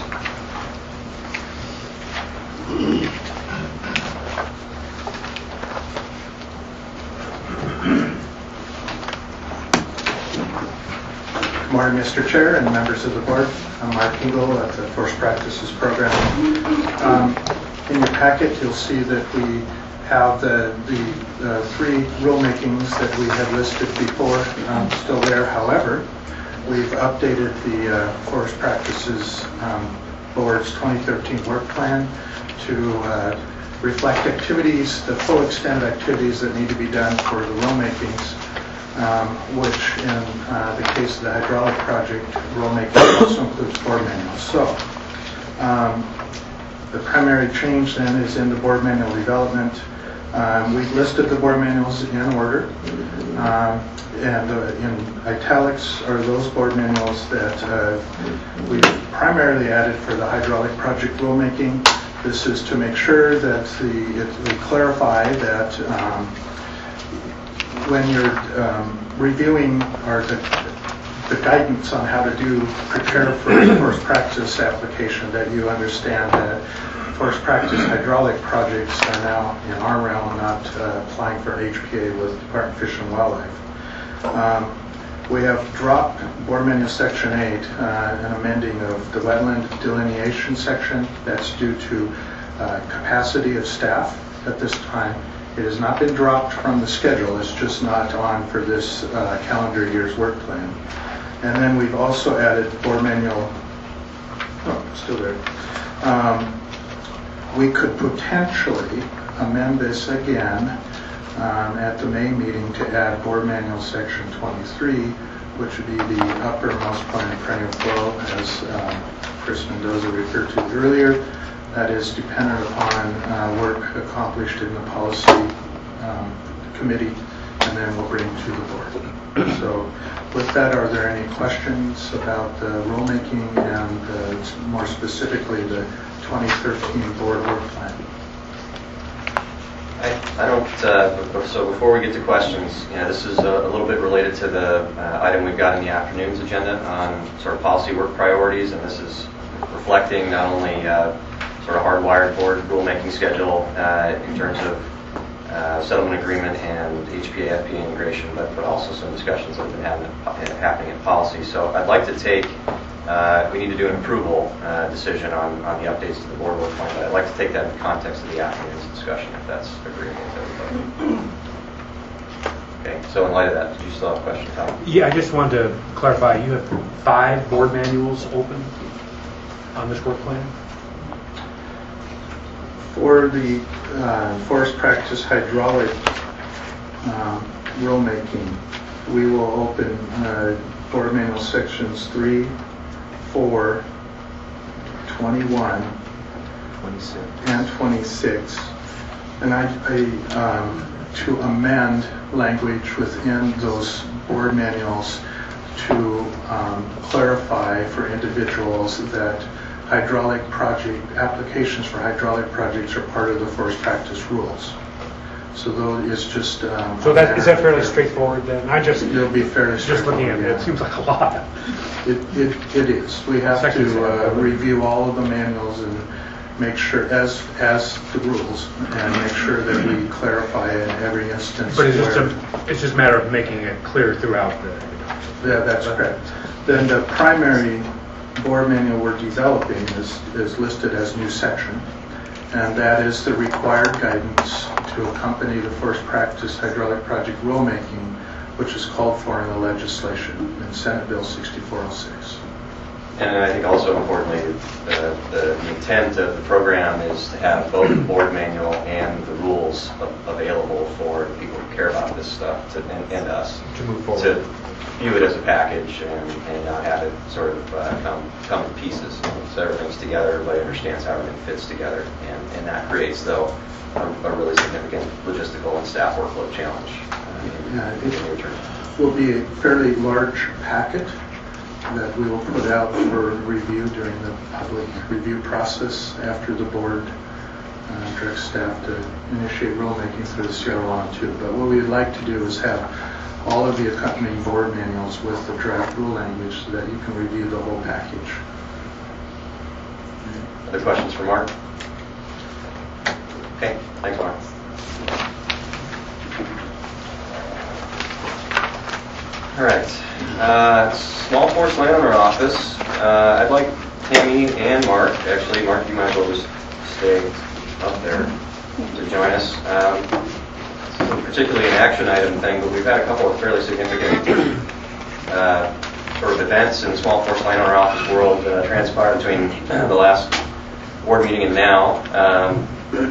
Good morning, Mister Chair and members of the board. I'm Mark Engel at the Forest Practices Program. Um, in your packet, you'll see that we have the, the uh, three rulemakings that we had listed before um, still there. However, we've updated the uh, Forest Practices um, Board's twenty thirteen work plan to uh, reflect activities, the full extent of activities that need to be done for the rulemakings. Um, which in uh, the case of the hydraulic project, rulemaking also includes board manuals. So um, the primary change then is in the board manual development. Um, we've listed the board manuals in order, um, and uh, in italics are those board manuals that uh, we primarily added for the hydraulic project rulemaking. This is to make sure that the, it, we clarify that um, when you're um, reviewing or the, the guidance on how to do prepare for a forest practice application, that you understand that forest practice hydraulic projects are now in our realm, not uh, applying for an H P A with Department of Fish and Wildlife. Um, we have dropped Board Manual Section eight, uh, an amending of the wetland delineation section. That's due to uh, capacity of staff at this time. It has not been dropped from the schedule. It's just not on for this uh, calendar year's work plan. And then we've also added Board Manual, oh, still there. Um, we could potentially amend this again um, at the May meeting to add Board Manual Section twenty-three, which would be the uppermost point of perennial flow, as um, Chris Mendoza referred to earlier. That is dependent upon uh, work accomplished in the policy um, committee, and then we'll bring to the board. So with that, are there any questions about the rulemaking and uh, more specifically the twenty thirteen board work plan? I, I don't, uh, so before we get to questions, you know, this is a, a little bit related to the uh, item we've got in the afternoon's agenda on sort of policy work priorities, and this is reflecting not only uh, sort of hardwired board rulemaking schedule uh, in terms of uh, settlement agreement and H P A F P A integration, but, but also some discussions that have been having, happening in policy. So I'd like to take, uh, we need to do an approval uh, decision on, on the updates to the board work plan, but I'd like to take that in the context of the afternoon's discussion, if that's agreeable with everybody. Okay, so in light of that, did you still have a question, Tom? Yeah, I just wanted to clarify, you have five board manuals open on this work plan? For the uh, forest practice hydraulic um, rulemaking, we will open uh, Board Manual Sections three, four, twenty-one, twenty-six, and twenty-six. And I, I um, to amend language within those board manuals to um, clarify for individuals that hydraulic project applications for hydraulic projects are part of the forest practice rules. So though it's just um, so that is that fairly straightforward then? I just it'll be fairly just looking at it, yeah. It seems like a lot. It it, it is. We have Second to uh, review all of the manuals and make sure as as the rules and make sure that we clarify in every instance. But it's just where, a, it's just a matter of making it clear throughout the. Yeah, that's correct. Then the primary board manual we're developing is, is listed as new section, and that is the required guidance to accompany the forest practice hydraulic project rulemaking, which is called for in the legislation in Senate Bill sixty-four oh six. And I think also importantly, the, the intent of the program is to have both the board manual and the rules a- available for the people who care about this stuff to, and, and us to move forward. To view it as a package and, and not have it sort of uh, come come in pieces. So everything's together, everybody understands how everything fits together, and, and that creates, though, a, a really significant logistical and staff workload challenge uh, in, Yeah, in the near term. It will be a fairly large packet that we will put out for review during the public review process after the board uh, direct staff to initiate rulemaking through the C R one oh two. But what we'd like to do is have all of the accompanying board manuals with the draft rule language so that you can review the whole package. Other questions for Mark? Okay, thanks, Mark. All right, uh, Small Forest Landowner Office. Uh, I'd like Tammy and Mark, actually, Mark, you might as well just stay up there to join us. Um, it's particularly an action item thing, but we've had a couple of fairly significant uh, sort of events in the Small Forest Landowner Office world uh, transpired between uh, the last board meeting and now. Um,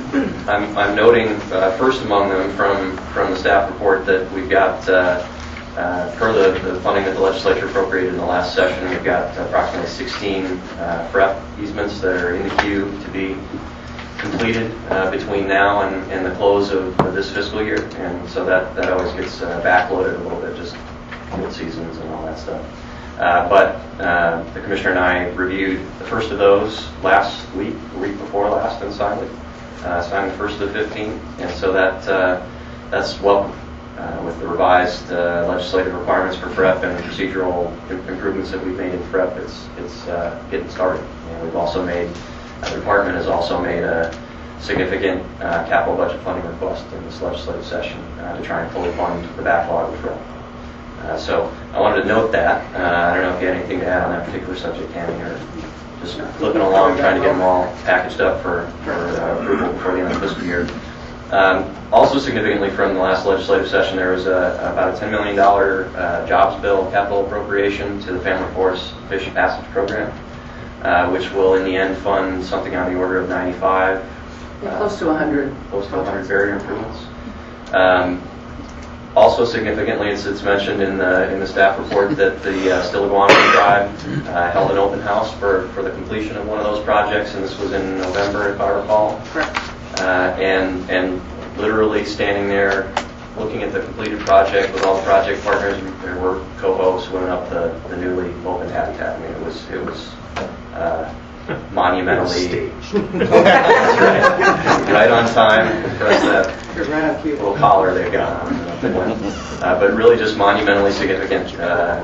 I'm, I'm noting uh, first among them from, from the staff report that we've got uh, Uh, per the, the funding that the legislature appropriated in the last session, we've got approximately sixteen uh, F R E P easements that are in the queue to be completed uh, between now and, and the close of, of this fiscal year. And so that, that always gets uh, backloaded a little bit, just field seasons and all that stuff. Uh, but uh, the commissioner and I reviewed the first of those last week, the week before last, and signed it. Uh, signed the first of fifteen. And so that uh, that's welcome. Uh, with the revised uh, legislative requirements for F R E P and procedural improvements that we've made in F R E P, it's, it's uh, getting started. And we've also made, uh, the department has also made a significant uh, capital budget funding request in this legislative session uh, to try and fully fund the backlog of F R E P. Uh, so I wanted to note that. Uh, I don't know if you had anything to add on that particular subject, Tammy, or just flipping along trying to get them all packaged up for, for uh, approval before the end of the fiscal year. Um, also significantly from the last legislative session, there was a, about a ten million dollars uh, jobs bill capital appropriation to the Family Forest Fish Passage Program, uh, which will in the end fund something on the order of ninety-five. Yeah, close to one hundred. Close to one hundred barrier improvements. Um, also significantly, it's, it's mentioned in the in the staff report that the uh, Stillaguana tribe uh, held an open house for, for the completion of one of those projects, and this was in November, if I recall. Correct. Uh, and and literally standing there looking at the completed project with all the project partners. There were co-hosts swimming up the, the newly opened habitat. I mean, it was it was uh, monumentally That's right. Right on time. Because that little collar they've got on. Uh, but really just monumentally significant uh,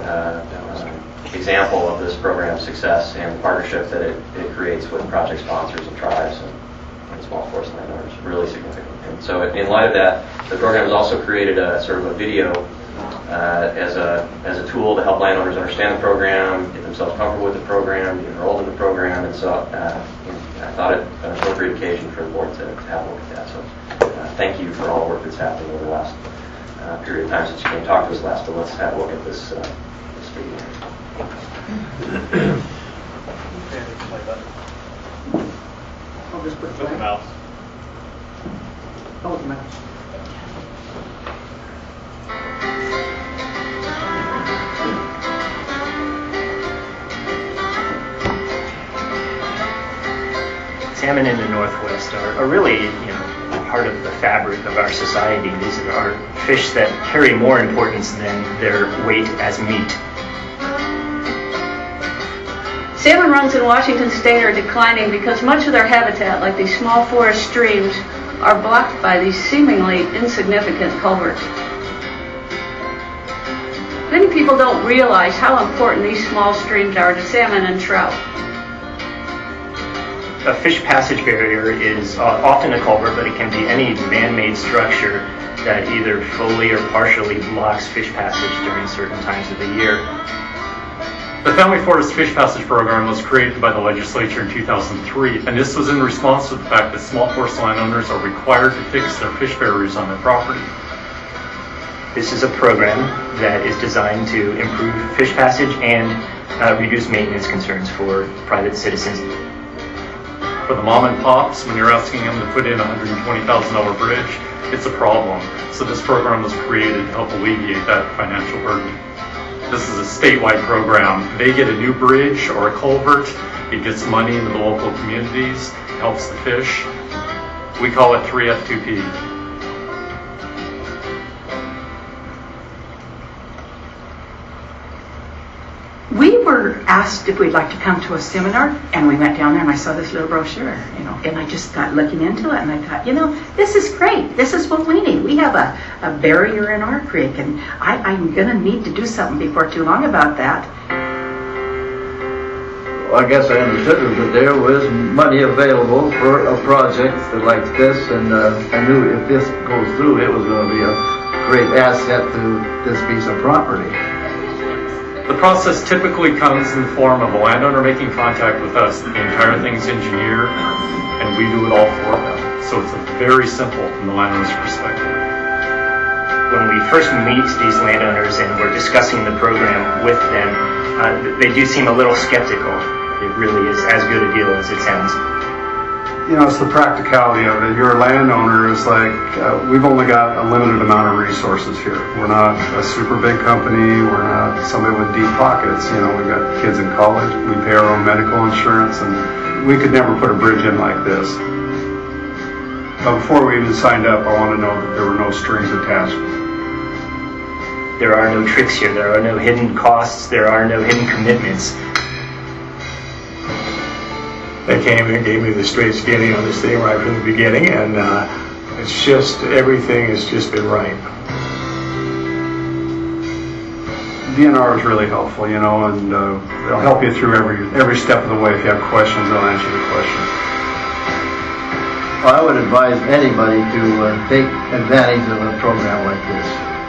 uh, example of this program's success and the partnership that it, it creates with project sponsors and tribes and small forest landowners, really significant. And so in light of that, the program has also created a sort of a video uh, as a as a tool to help landowners understand the program, get themselves comfortable with the program, get enrolled in the program, and so uh, I thought it an appropriate occasion for the board to, to have a look at that. So uh, thank you for all the work that's happened over the last uh, period of time since you came talk to us last, but let's have a look at this, uh, this video. I'll just put With the mouse. Oh, with the mouse. Salmon in the Northwest are, are really, you know, part of the fabric of our society. These are fish that carry more importance than their weight as meat. Salmon runs in Washington state are declining because much of their habitat, like these small forest streams, are blocked by these seemingly insignificant culverts. Many people don't realize how important these small streams are to salmon and trout. A fish passage barrier is uh, often a culvert, but it can be any man-made structure that either fully or partially blocks fish passage during certain times of the year. The Family Forest Fish Passage Program was created by the legislature in two thousand three, and this was in response to the fact that small forest landowners are required to fix their fish barriers on their property. This is a program that is designed to improve fish passage and uh, reduce maintenance concerns for private citizens. For the mom and pops, when you're asking them to put in a one hundred twenty thousand dollars bridge, it's a problem. So this program was created to help alleviate that financial burden. This is a statewide program. They get a new bridge or a culvert. It gets money into the local communities, helps the fish. We call it three F two P. we were asked if we'd like to come to a seminar, and we went down there and I saw this little brochure, you know, and I just got looking into it and I thought, you know, this is great. This is what we need. We have a, a barrier in our creek, and I, I'm going to need to do something before too long about that. Well, I guess I understood that there was money available for a project like this, and uh, I knew if this goes through, it was going to be a great asset to this piece of property. The process typically comes in the form of a landowner making contact with us. The entire thing is engineered, and we do it all for them. So it's very simple from the landowner's perspective. When we first meet these landowners and we're discussing the program with them, uh, they do seem a little skeptical. It really is as good a deal as it sounds. You know, it's the practicality of it. You're a landowner. It's like uh, we've only got a limited amount of resources here. We're not a super big company. We're not somebody with deep pockets. You know, we've got kids in college. We pay our own medical insurance, and we could never put a bridge in like this. But before we even signed up, I want to know that there were no strings attached. There are no tricks here. There are no hidden costs. There are no hidden commitments. They came and gave me the straight skinny on this thing right from the beginning, and uh, it's just, everything has just been right. D N R is really helpful, you know, and uh, they'll help you through every every step of the way. If you have questions, they'll answer the questions. Well, I would advise anybody to uh, take advantage of a program like this.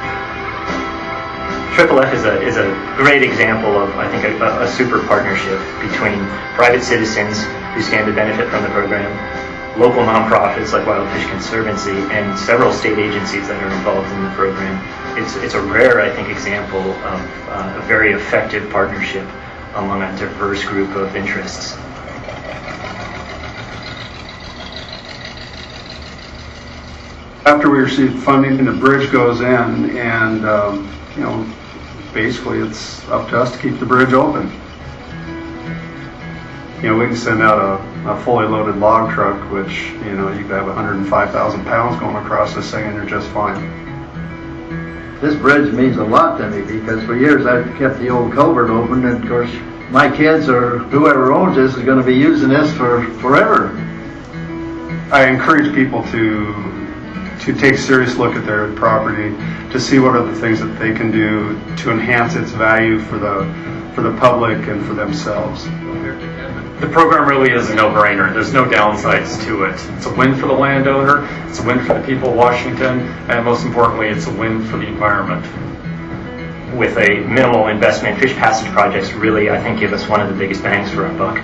Triple F is a, is a great example of, I think, a, a super partnership between private citizens who stand to benefit from the program, local nonprofits like Wild Fish Conservancy, and several state agencies that are involved in the program. It's, it's a rare, I think, example of uh, a very effective partnership among a diverse group of interests. After we receive funding, the bridge goes in, and um, you know, basically it's up to us to keep the bridge open. You know, we can send out a, a fully loaded log truck, which, you know, you could have one hundred five thousand pounds going across this thing and you're just fine. This bridge means a lot to me because for years I've kept the old culvert open, and of course my kids or whoever owns this is going to be using this for forever. I encourage people to to take a serious look at their property, to see what are the things that they can do to enhance its value for the for the public and for themselves. The program really is a no-brainer. There's no downsides to it. It's a win for the landowner, it's a win for the people of Washington, and most importantly, it's a win for the environment. With a minimal investment, fish passage projects really, I think, give us one of the biggest bangs for our buck.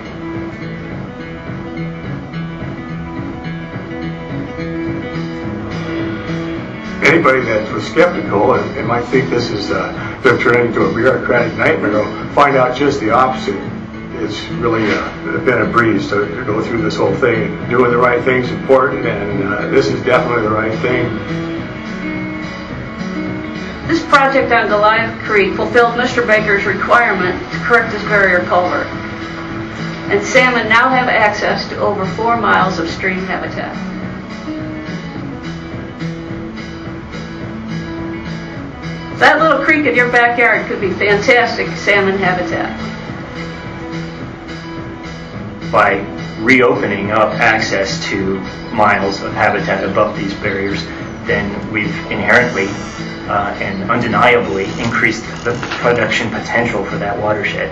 Anybody that was skeptical and, and might think this is uh, going to turn into a bureaucratic nightmare will find out just the opposite. It's really uh, been a breeze to, to go through this whole thing. Doing the right thing is important, and uh, this is definitely the right thing. This project on Goliath Creek fulfilled Mister Baker's requirement to correct this barrier culvert, and salmon now have access to over four miles of stream habitat. That little creek in your backyard could be fantastic salmon habitat. By reopening up access to miles of habitat above these barriers, then we've inherently uh, and undeniably increased the production potential for that watershed.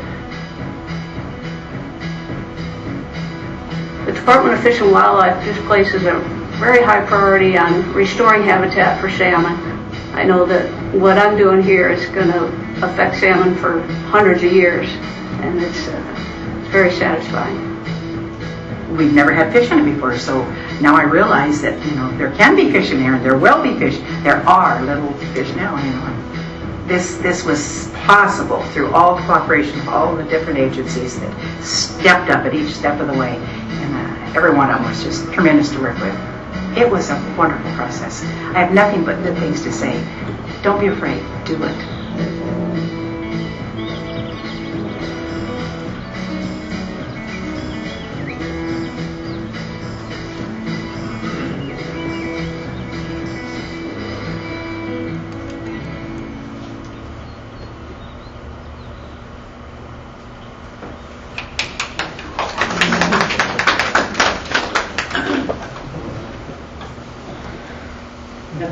The Department of Fish and Wildlife just places a very high priority on restoring habitat for salmon. I know that what I'm doing here is going to affect salmon for hundreds of years, and it's, uh, it's very satisfying. We've never had fish in it before, so now I realize that, you know, there can be fish in there, and there will be fish. There are little fish now, you know. And this this was possible through all cooperation of all the different agencies that stepped up at each step of the way, and uh, every one of them was just tremendous to work with. It was a wonderful process. I have nothing but good things to say. Don't be afraid. Do it.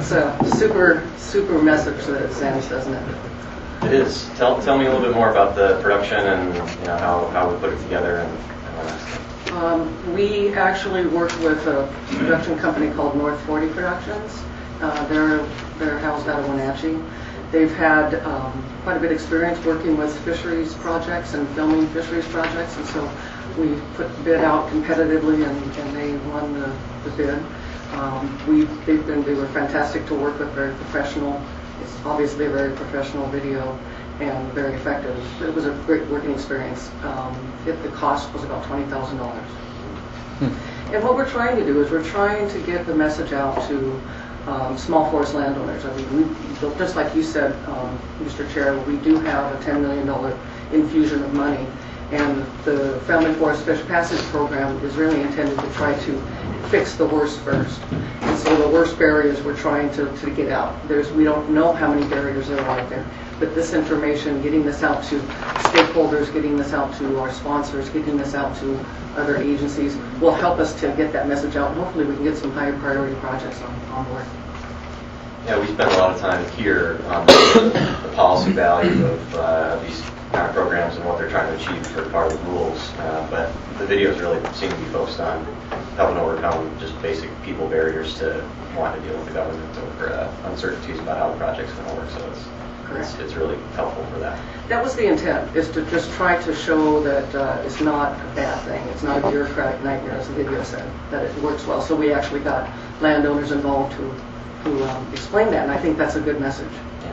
It's a super, super message that it sends, doesn't it? It is. Tell tell me a little bit more about the production and you know how, how we put it together and, and all that stuff. Um, we actually work with a production company called North forty Productions. Uh, they're they're housed out of Wenatchee. They've had um, quite a bit of experience working with fisheries projects and filming fisheries projects, and so we put the bid out competitively, and, and they won the, the bid. Um, we they've been they were fantastic to work with, very professional. It's obviously a very professional video and very effective. It was a great working experience. Um, it, the cost was about twenty thousand dollars. Hmm. And what we're trying to do is we're trying to get the message out to um, small forest landowners. I mean, we, just like you said, um, Mister Chair, we do have a ten million dollars infusion of money. And the Family Forest Fish Passage Program is really intended to try to fix the worst first. And so the worst barriers we're trying to, to get out. There's, we don't know how many barriers there are out there, but this information, getting this out to stakeholders, getting this out to our sponsors, getting this out to other agencies will help us to get that message out. And hopefully we can get some higher priority projects on, on board. Yeah, we spend a lot of time here on the, the policy value of uh, these kind of programs and what they're trying to achieve for part of the rules, uh, but the videos really seem to be focused on helping overcome just basic people barriers to want to deal with the government or uh, uncertainties about how the project's going to work. So it's, it's it's really helpful for that. That was the intent, is to just try to show that uh, it's not a bad thing. It's not a bureaucratic nightmare, as the video said, that it works well. So we actually got landowners involved who, who um, explained that, and I think that's a good message.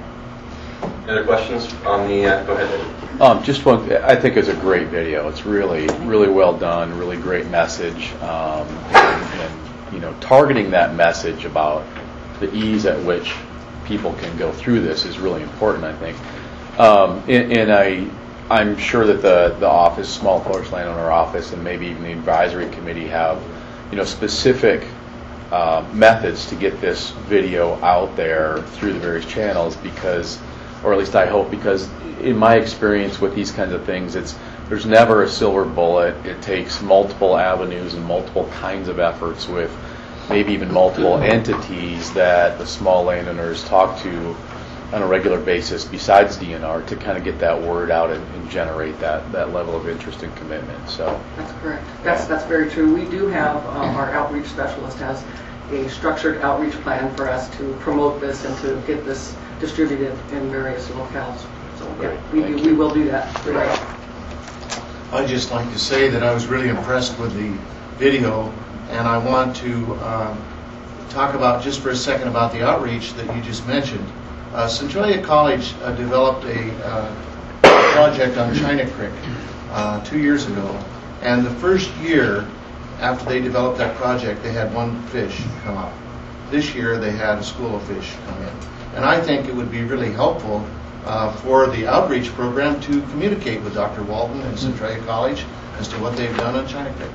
Any other questions on the, uh, go ahead, David. Um, just one, I think it's a great video. It's really, really well done, really great message. Um, and, and, you know, targeting that message about the ease at which people can go through this is really important, I think. Um, and, and I, I'm sure that the, the office, Small Forest Landowner Office, and maybe even the advisory committee have, you know, specific uh, methods to get this video out there through the various channels because, or at least I hope, because in my experience with these kinds of things, it's there's never a silver bullet. It takes multiple avenues and multiple kinds of efforts with maybe even multiple entities that the small landowners talk to on a regular basis besides D N R to kind of get that word out and, and generate that, that level of interest and commitment. So that's correct. That's that's very true. We do have um, our outreach specialist has a structured outreach plan for us to promote this and to get this distributed in various locales. So yeah, we do, we will do that. You're right. I'd just like to say that I was really impressed with the video, and I want to um, talk about just for a second about the outreach that you just mentioned. Uh, Centralia College uh, developed a uh, project on China Creek uh, two years ago, and the first year after they developed that project, they had one fish come up. This year, they had a school of fish come in. And I think it would be really helpful uh, for the outreach program to communicate with Doctor Walton and Centralia College as to what they've done on China Creek.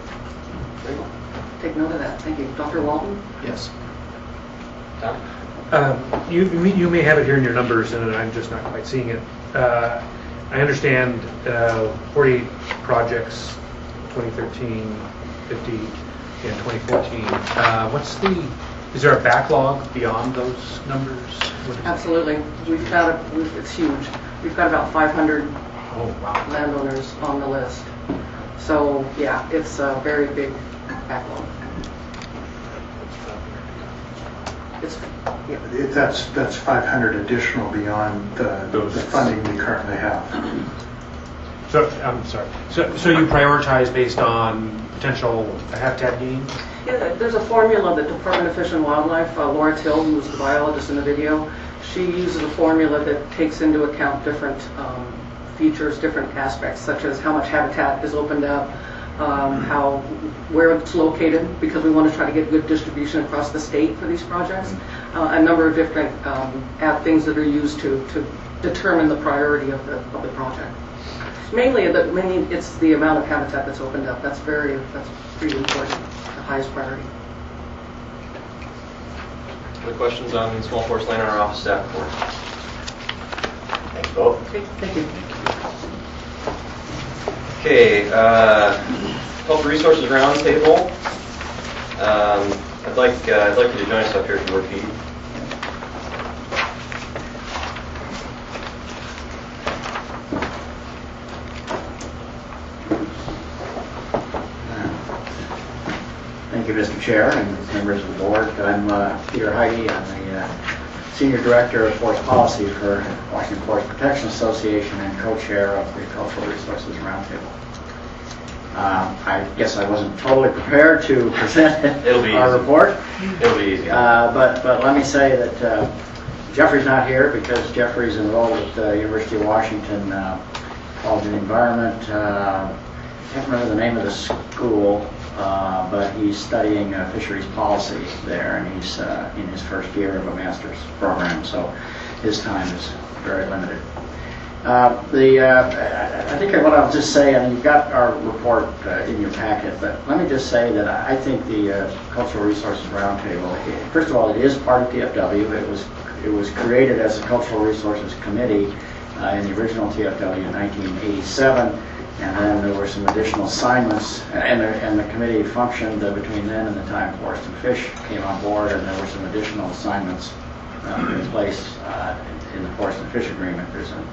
Take note of that. Thank you. Doctor Walton? Yes. Tom? Uh, you, you may have it here in your numbers, and I'm just not quite seeing it. Uh, I understand uh, forty-eight projects, twenty thirteen, fifty in twenty fourteen. Uh, what's the, is there a backlog beyond those numbers? Absolutely. We've got, a, we've, it's huge. We've got about five hundred oh, wow. landowners on the list. So, yeah, it's a very big backlog. It's, yeah. It, that's that's five hundred additional beyond the, the funding we currently have. So I'm sorry. So so you prioritize based on potential habitat gain? Yeah, there's a formula that Department of Fish and Wildlife, uh, Laura Till, who was the biologist in the video, she uses a formula that takes into account different um, features, different aspects, such as how much habitat is opened up, um, how where it's located, because we want to try to get good distribution across the state for these projects. Uh, a number of different um, things that are used to, to determine the priority of the of the project. Mainly, the, mainly it's the amount of habitat that's opened up. That's very that's pretty important. The highest priority. Other questions on Small Forest Landowner Office staff report? Thanks, both. Okay, thank you. Okay, uh, Health Resources Roundtable. Um, I'd like uh, I'd like you to join us up here if you would, Pete. Chair and members of the board. I'm uh, Peter Heide. I'm the uh, Senior Director of Forest Policy for Washington Forest Protection Association and co-chair of the Cultural Resources Roundtable. Um, I guess I wasn't totally prepared to present It'll be our easy. report. It'll be easy. Uh, but, but let me say that uh, Jeffrey's not here because Jeffrey's enrolled at the University of Washington uh, College of the Environment. Uh, I can't remember the name of the school, uh, but he's studying uh, fisheries policy there, and he's uh, in his first year of a master's program, so his time is very limited. Uh, the, uh, I think what I'll just say, I mean, you've got our report uh, in your packet, but let me just say that I think the uh, Cultural Resources Roundtable, first of all, it is part of T F W. It was it was created as a Cultural Resources Committee uh, in the original T F W in nineteen eighty-seven, and then there were some additional assignments, and the, and the committee functioned uh, between then and the time Forest and Fish came on board, and there were some additional assignments uh, in place uh, in the Forest and Fish Agreement. There's a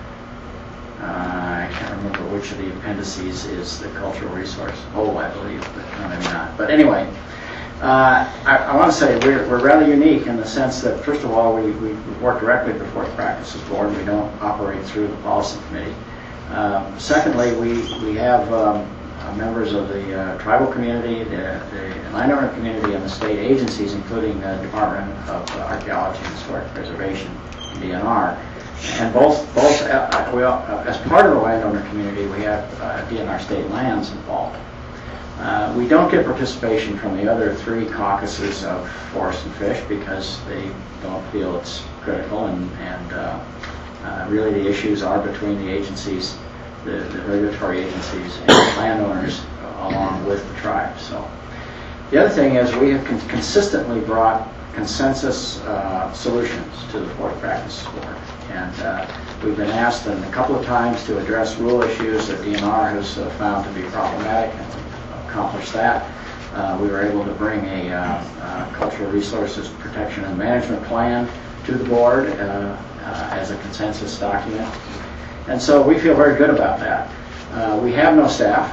Uh, I can't remember which of the appendices is the cultural resource whole, I believe, but no, maybe not. But anyway, uh, I, I want to say we're, we're rather unique in the sense that, first of all, we, we work directly with the Forest Practices Board. We don't operate through the Policy Committee. Um, secondly, we, we have um, uh, members of the uh, tribal community, the, the landowner community, and the state agencies, including the Department of Archaeology and Historic Preservation, D N R. And both, both uh, we all, uh, as part of the landowner community, we have uh, D N R state lands involved. Uh, we don't get participation from the other three caucuses of Forest and Fish because they don't feel it's critical, and, and uh, uh, really the issues are between the agencies, the, the regulatory agencies, and the landowners, uh, along with the tribes. So the other thing is we have con consistently brought consensus uh, solutions to the Forest Practices Board. And uh, we've been asked a couple of times to address rule issues that D N R has uh, found to be problematic, and we've accomplished that. Uh, we were able to bring a uh, uh, Cultural Resources Protection and Management Plan to the board uh, uh, as a consensus document. And so we feel very good about that. Uh, we have no staff.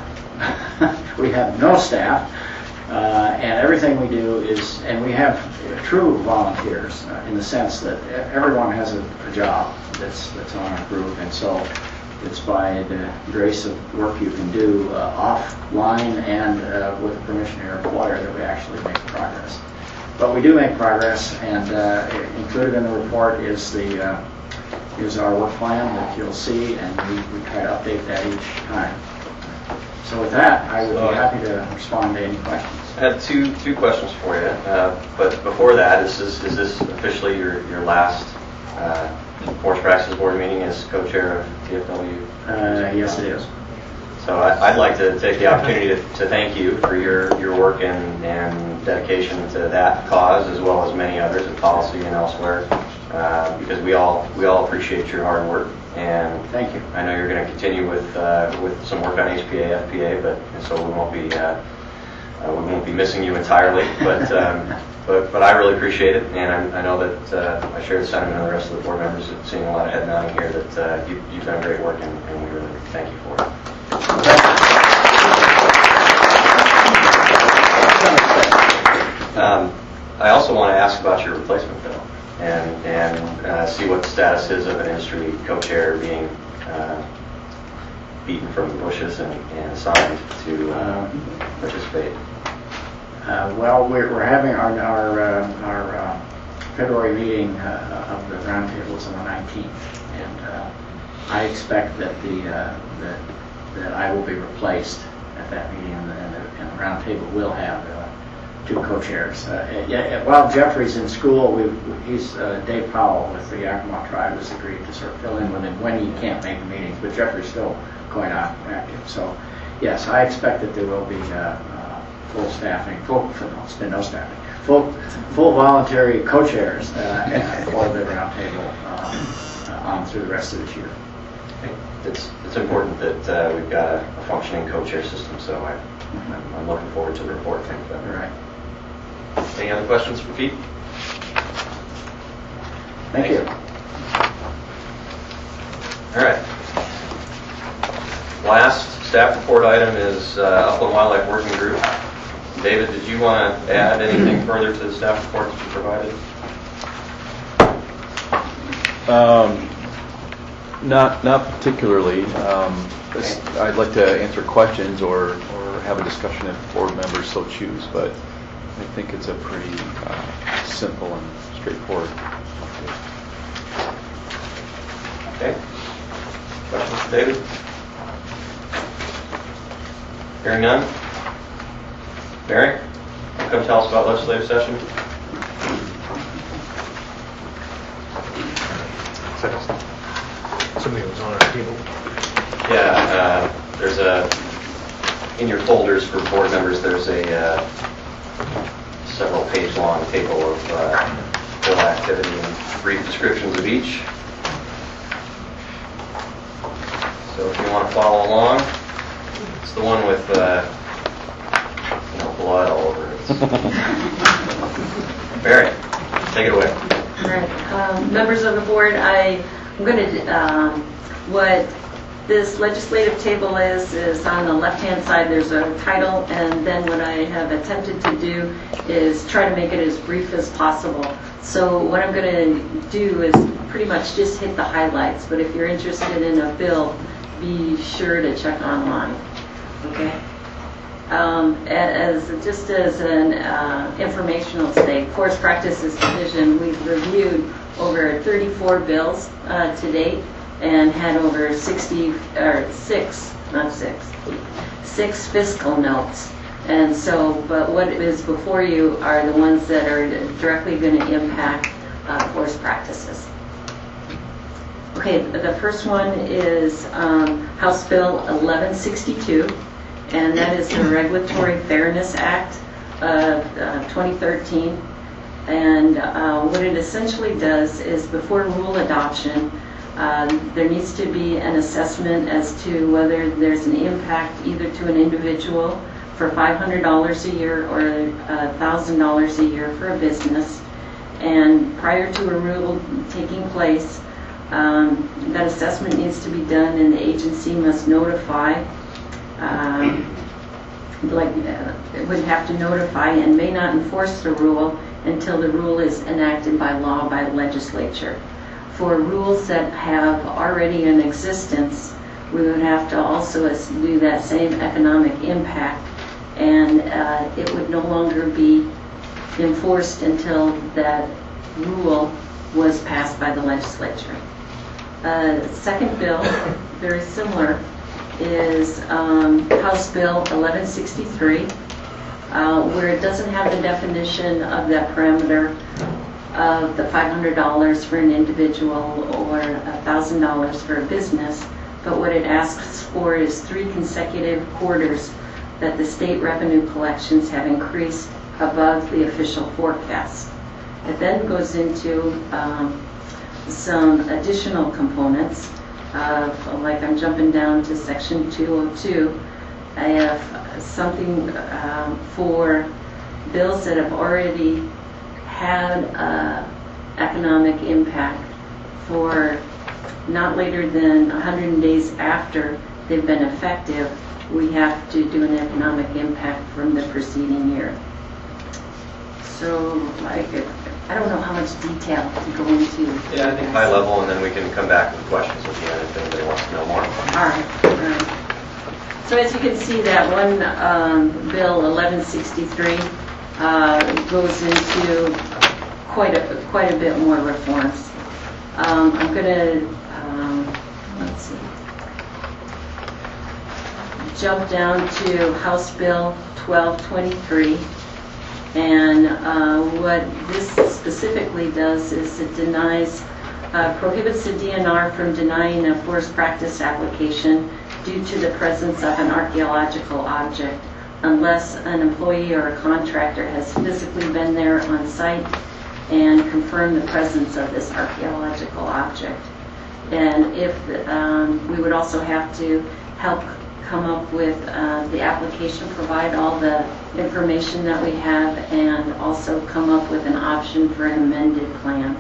we have no staff. Uh, and everything we do is, and we have true volunteers uh, in the sense that everyone has a, a job that's that's on our group, and so it's by the grace of work you can do uh, offline and uh, with the permission of your employer that we actually make progress. But we do make progress, and uh, included in the report is the uh, is our work plan that you'll see, and we, we try to update that each time. So with that, I would be happy to respond to any questions. I have two two questions for you, uh, but before that, is this, is this officially your, your last uh, Forest Practices Board meeting as co-chair of T F W? Uh, yes, it is. So I, I'd like to take the opportunity to, to thank you for your, your work and, and dedication to that cause, as well as many others in policy and elsewhere, uh, because we all we all appreciate your hard work. And thank you. I know you're going to continue with uh, with some work on H P A, F P A, but and so we won't be uh, uh, we won't be missing you entirely. But um, but but I really appreciate it, and I, I know that uh, I share the sentiment of the rest of the board members. Seeing a lot of head nodding here, that uh, you, you've done great work, and, and we really thank you for it. Um, I also want to ask about your replacement, Bill, and and uh, see what the status is of an industry co-chair being uh, beaten from the bushes and, and assigned to uh, participate. Uh, well, we're, we're having our our, uh, our uh, February meeting uh, of the roundtables on the nineteenth, and uh, I expect that the uh, that that I will be replaced at that meeting, and the, and the, and the roundtable will have uh, two co-chairs. Uh, yeah, while Jeffrey's in school, we he's uh, Dave Powell with the Yakima tribe has agreed to sort of fill in with him when he can't make the meetings, but Jeffrey's still quite active. So, yes, I expect that there will be uh, uh, full staffing, full, no, it's been no staffing, full, full voluntary co-chairs uh, for the roundtable um, uh, on through the rest of this year. It's it's important that uh, we've got a, a functioning co-chair system, so I, I'm, I'm looking forward to the report. Thank you. All right. Any other questions for Pete? Thank you. All right. Last staff report item is uh, Upland Wildlife Working Group David, did you want to add anything further to the staff report that you provided? Um, not not particularly. Um, I'd like to answer questions or, or have a discussion if board members so choose, but I think it's a pretty uh, simple and straightforward. Okay. Questions for David? Hearing none? Mary, come tell us about legislative session. Something that was on our table. Yeah, uh, there's a, in your folders for board members, there's a uh, several page long table of uh, bill activity and brief descriptions of each. So if you want to follow along, it's the one with uh, you know, blood all over it. Barry, take it away. All right, um, members of the board, I, I'm going to, um, what this legislative table is, is on the left-hand side there's a title, and then what I have attempted to do is try to make it as brief as possible. So what I'm going to do is pretty much just hit the highlights, but if you're interested in a bill, be sure to check online. Okay? Um, as just as an uh, informational sake, Forest Practices Division, we've reviewed over thirty-four bills uh, to date and had over sixty or six, not six, six fiscal notes. And so, but what is before you are the ones that are directly going to impact uh, forest practices. Okay, the first one is um, House Bill eleven sixty-two, and that is the Regulatory Fairness Act of uh, twenty thirteen. And uh, what it essentially does is before rule adoption, uh, there needs to be an assessment as to whether there's an impact either to an individual for five hundred dollars a year or one thousand dollars a year for a business. And prior to a rule taking place, Um, that assessment needs to be done, and the agency must notify, um, like uh, it would have to notify and may not enforce the rule until the rule is enacted by law by the legislature. For rules that have already in existence, we would have to also do that same economic impact, and uh, it would no longer be enforced until that rule was passed by the legislature. Uh, second bill, very similar, is um, House Bill eleven sixty-three, uh, where it doesn't have the definition of that parameter of the five hundred dollars for an individual or one thousand dollars for a business, but what it asks for is three consecutive quarters that the state revenue collections have increased above the official forecast. It then goes into um, some additional components, uh, like I'm jumping down to section two oh two. I have something um, for bills that have already had uh, economic impact for not later than one hundred days after they've been effective. We have to do an economic impact from the preceding year. So, like, I don't know how much detail to go into. Yeah, I think high level, and then we can come back with questions at the end if anybody wants to know more. All right. All right. So as you can see, that one um, bill, eleven sixty-three, uh, goes into quite a quite a bit more reforms. Um, I'm going to um, let's see, jump down to House Bill twelve twenty-three. And uh, what this specifically does is it denies, uh, prohibits the D N R from denying a forest practice application due to the presence of an archaeological object unless an employee or a contractor has physically been there on site and confirmed the presence of this archaeological object. And if um, we would also have to help come up with uh, the application, provide all the information that we have, and also come up with an option for an amended plan.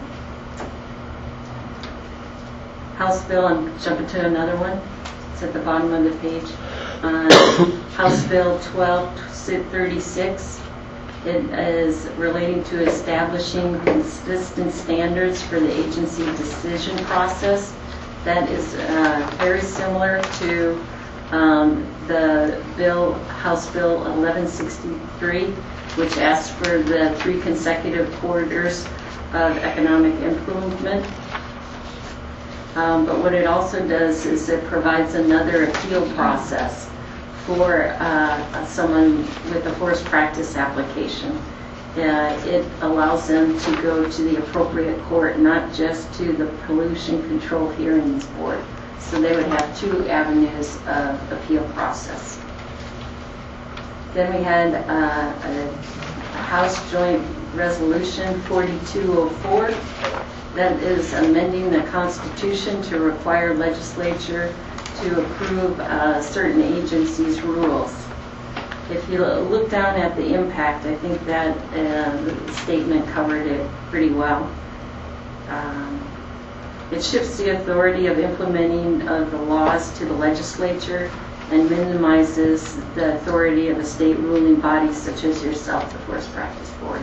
House Bill, I'm jumping to another one. It's at the bottom of the page. Uh, House Bill twelve thirty-six. It is relating to establishing consistent standards for the agency decision process. That is uh, very similar to um, the bill, House Bill eleven sixty-three, which asks for the three consecutive quarters of economic improvement. Um, but what it also does is it provides another appeal process for uh, someone with a forest practice application. Uh, it allows them to go to the appropriate court, not just to the Pollution Control Hearings Board. So they would have two avenues of appeal process. Then we had uh, a House Joint Resolution forty-two oh four. That is amending the Constitution to require legislature to approve uh, certain agencies' rules. If you look down at the impact, I think that uh, the statement covered it pretty well. Um, it shifts the authority of implementing of the laws to the legislature and minimizes the authority of a state ruling body such as yourself, the Forest Practice Board.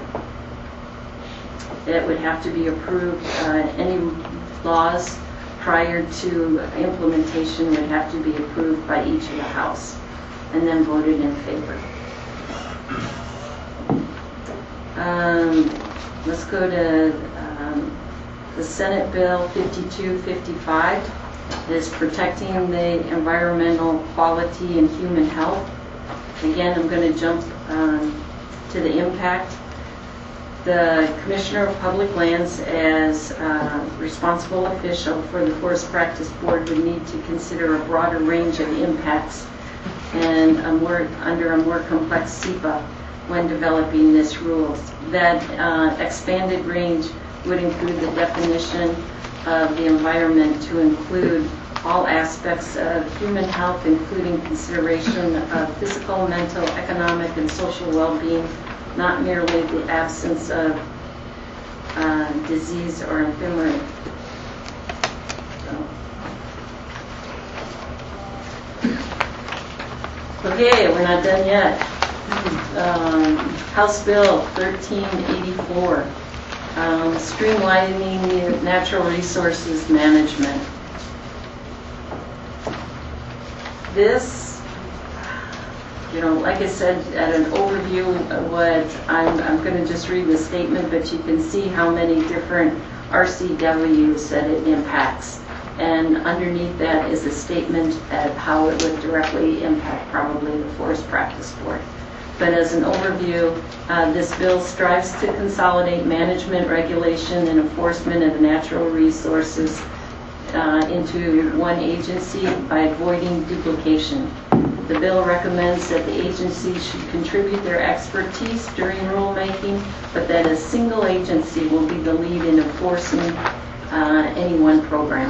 It would have to be approved. Uh, any laws prior to implementation would have to be approved by each of the House and then voted in favor. Um, let's go to um, the Senate Bill fifty-two fifty-five. Is protecting the environmental quality and human health. Again, I'm going to jump um, to the impact. The Commissioner of Public Lands, as uh, responsible official for the Forest Practice Board, would need to consider a broader range of impacts and a more, under a more complex S E P A when developing this rules. That uh, expanded range would include the definition of the environment to include all aspects of human health, including consideration of physical, mental, economic, and social well-being, not merely the absence of uh, disease or infirmity. So. Okay, we're not done yet. Um, House Bill thirteen eighty-four, um, streamlining natural resources management. This, you know, like I said, at an overview of what I'm, I'm going to just read the statement, but you can see how many different R C Ws that it impacts. And underneath that is a statement at how it would directly impact probably the Forest Practice Board. But as an overview, uh, this bill strives to consolidate management, regulation, and enforcement of the natural resources uh, into one agency by avoiding duplication. The bill recommends that the agencies should contribute their expertise during rulemaking, but that a single agency will be the lead in enforcing uh, any one program.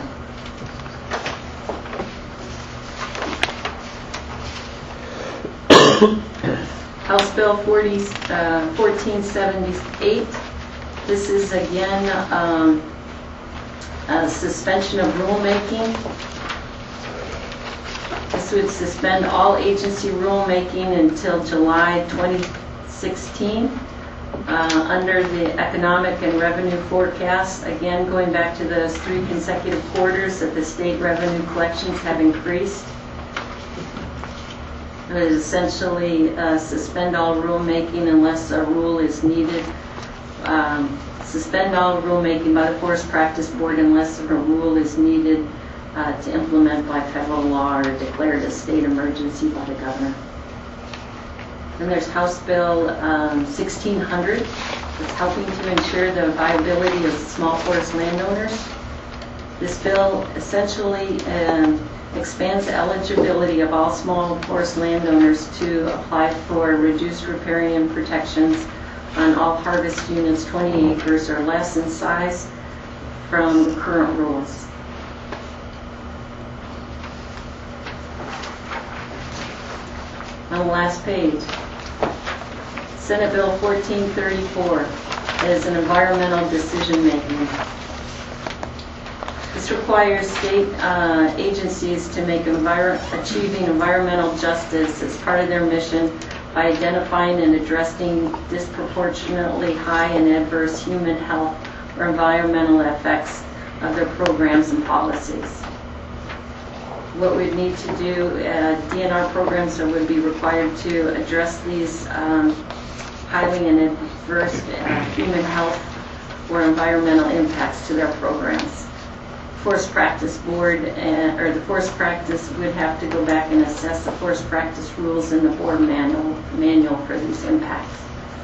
House Bill forty, uh, fourteen seventy-eight. This is again um, a suspension of rulemaking. This would suspend all agency rulemaking until July twenty sixteen uh, under the economic and revenue forecast. Again, going back to those three consecutive quarters that the state revenue collections have increased. It would essentially uh, suspend all rulemaking unless a rule is needed. Um, suspend all rulemaking by the Forest Practice Board unless a rule is needed uh, to implement by federal law or declared a state emergency by the governor. Then there's House Bill um, sixteen hundred. It's helping to ensure the viability of small forest landowners. This bill essentially um, expands the eligibility of all small forest landowners to apply for reduced riparian protections on all harvest units twenty acres or less in size from the current rules. On the last page, Senate Bill fourteen thirty-four is an environmental decision making. This requires state uh, agencies to make envir- achieving environmental justice as part of their mission by identifying and addressing disproportionately high and adverse human health or environmental effects of their programs and policies. What we'd need to do, uh, D N R programs would be required to address these um, highly and adverse uh, human health or environmental impacts to their programs. Forest Practice Board, uh, or the Forest Practice would have to go back and assess the Forest Practice rules in the board manual, manual for these impacts.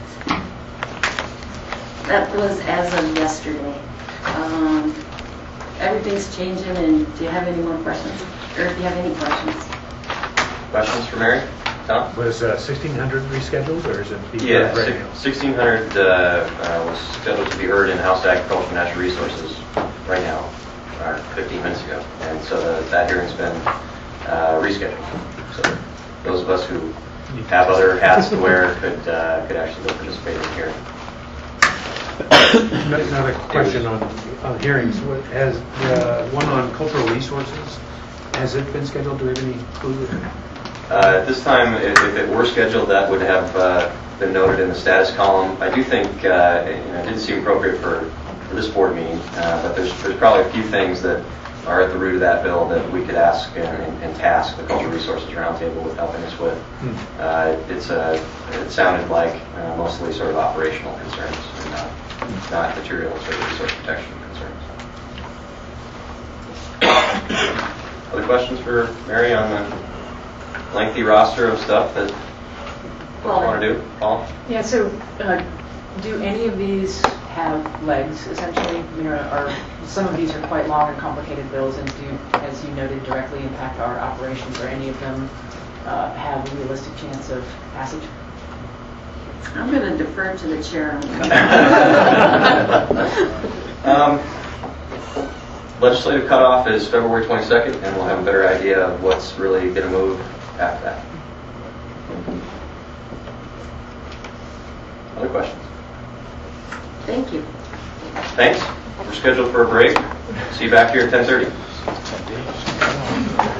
That was as of yesterday. Um, everything's changing, and do you have any more questions? Or if you have any questions? Questions for Mary? Tom? Was uh, sixteen hundred rescheduled, or is it being Yeah, heard right now? sixteen hundred uh, uh, was scheduled to be heard in House Agriculture and Natural Resources right now, or fifteen minutes ago. And so the, that hearing's been uh, rescheduled. So those of us who have other hats to wear could uh, could actually go participate in the hearing. Another question on, on hearings. What- Has the one on cultural resources, has it been scheduled? Do we have any clue? Uh, At this time, if if it were scheduled, that would have uh, been noted in the status column. I do think uh, you know, it didn't seem appropriate for, for this board meeting, uh, but there's there's probably a few things that are at the root of that bill that we could ask and, and, and task the Cultural Resources Roundtable with helping us with. Hmm. Uh, it's a, it sounded like uh, mostly sort of operational concerns and not, not material sort of resource protection concerns. Other questions for Mary on the lengthy roster of stuff that you want to do? Paul? Yeah, so uh, do any of these have legs, essentially? You know, are, some of these are quite long and complicated bills and do, as you noted, directly impact our operations. Or any of them uh, have a realistic chance of passage? I'm going to defer to the chair. um, legislative cutoff is February twenty-second, and we'll have a better idea of what's really going to move after that. Other questions? Thank you. Thanks. We're scheduled for a break. See you back here at ten thirty.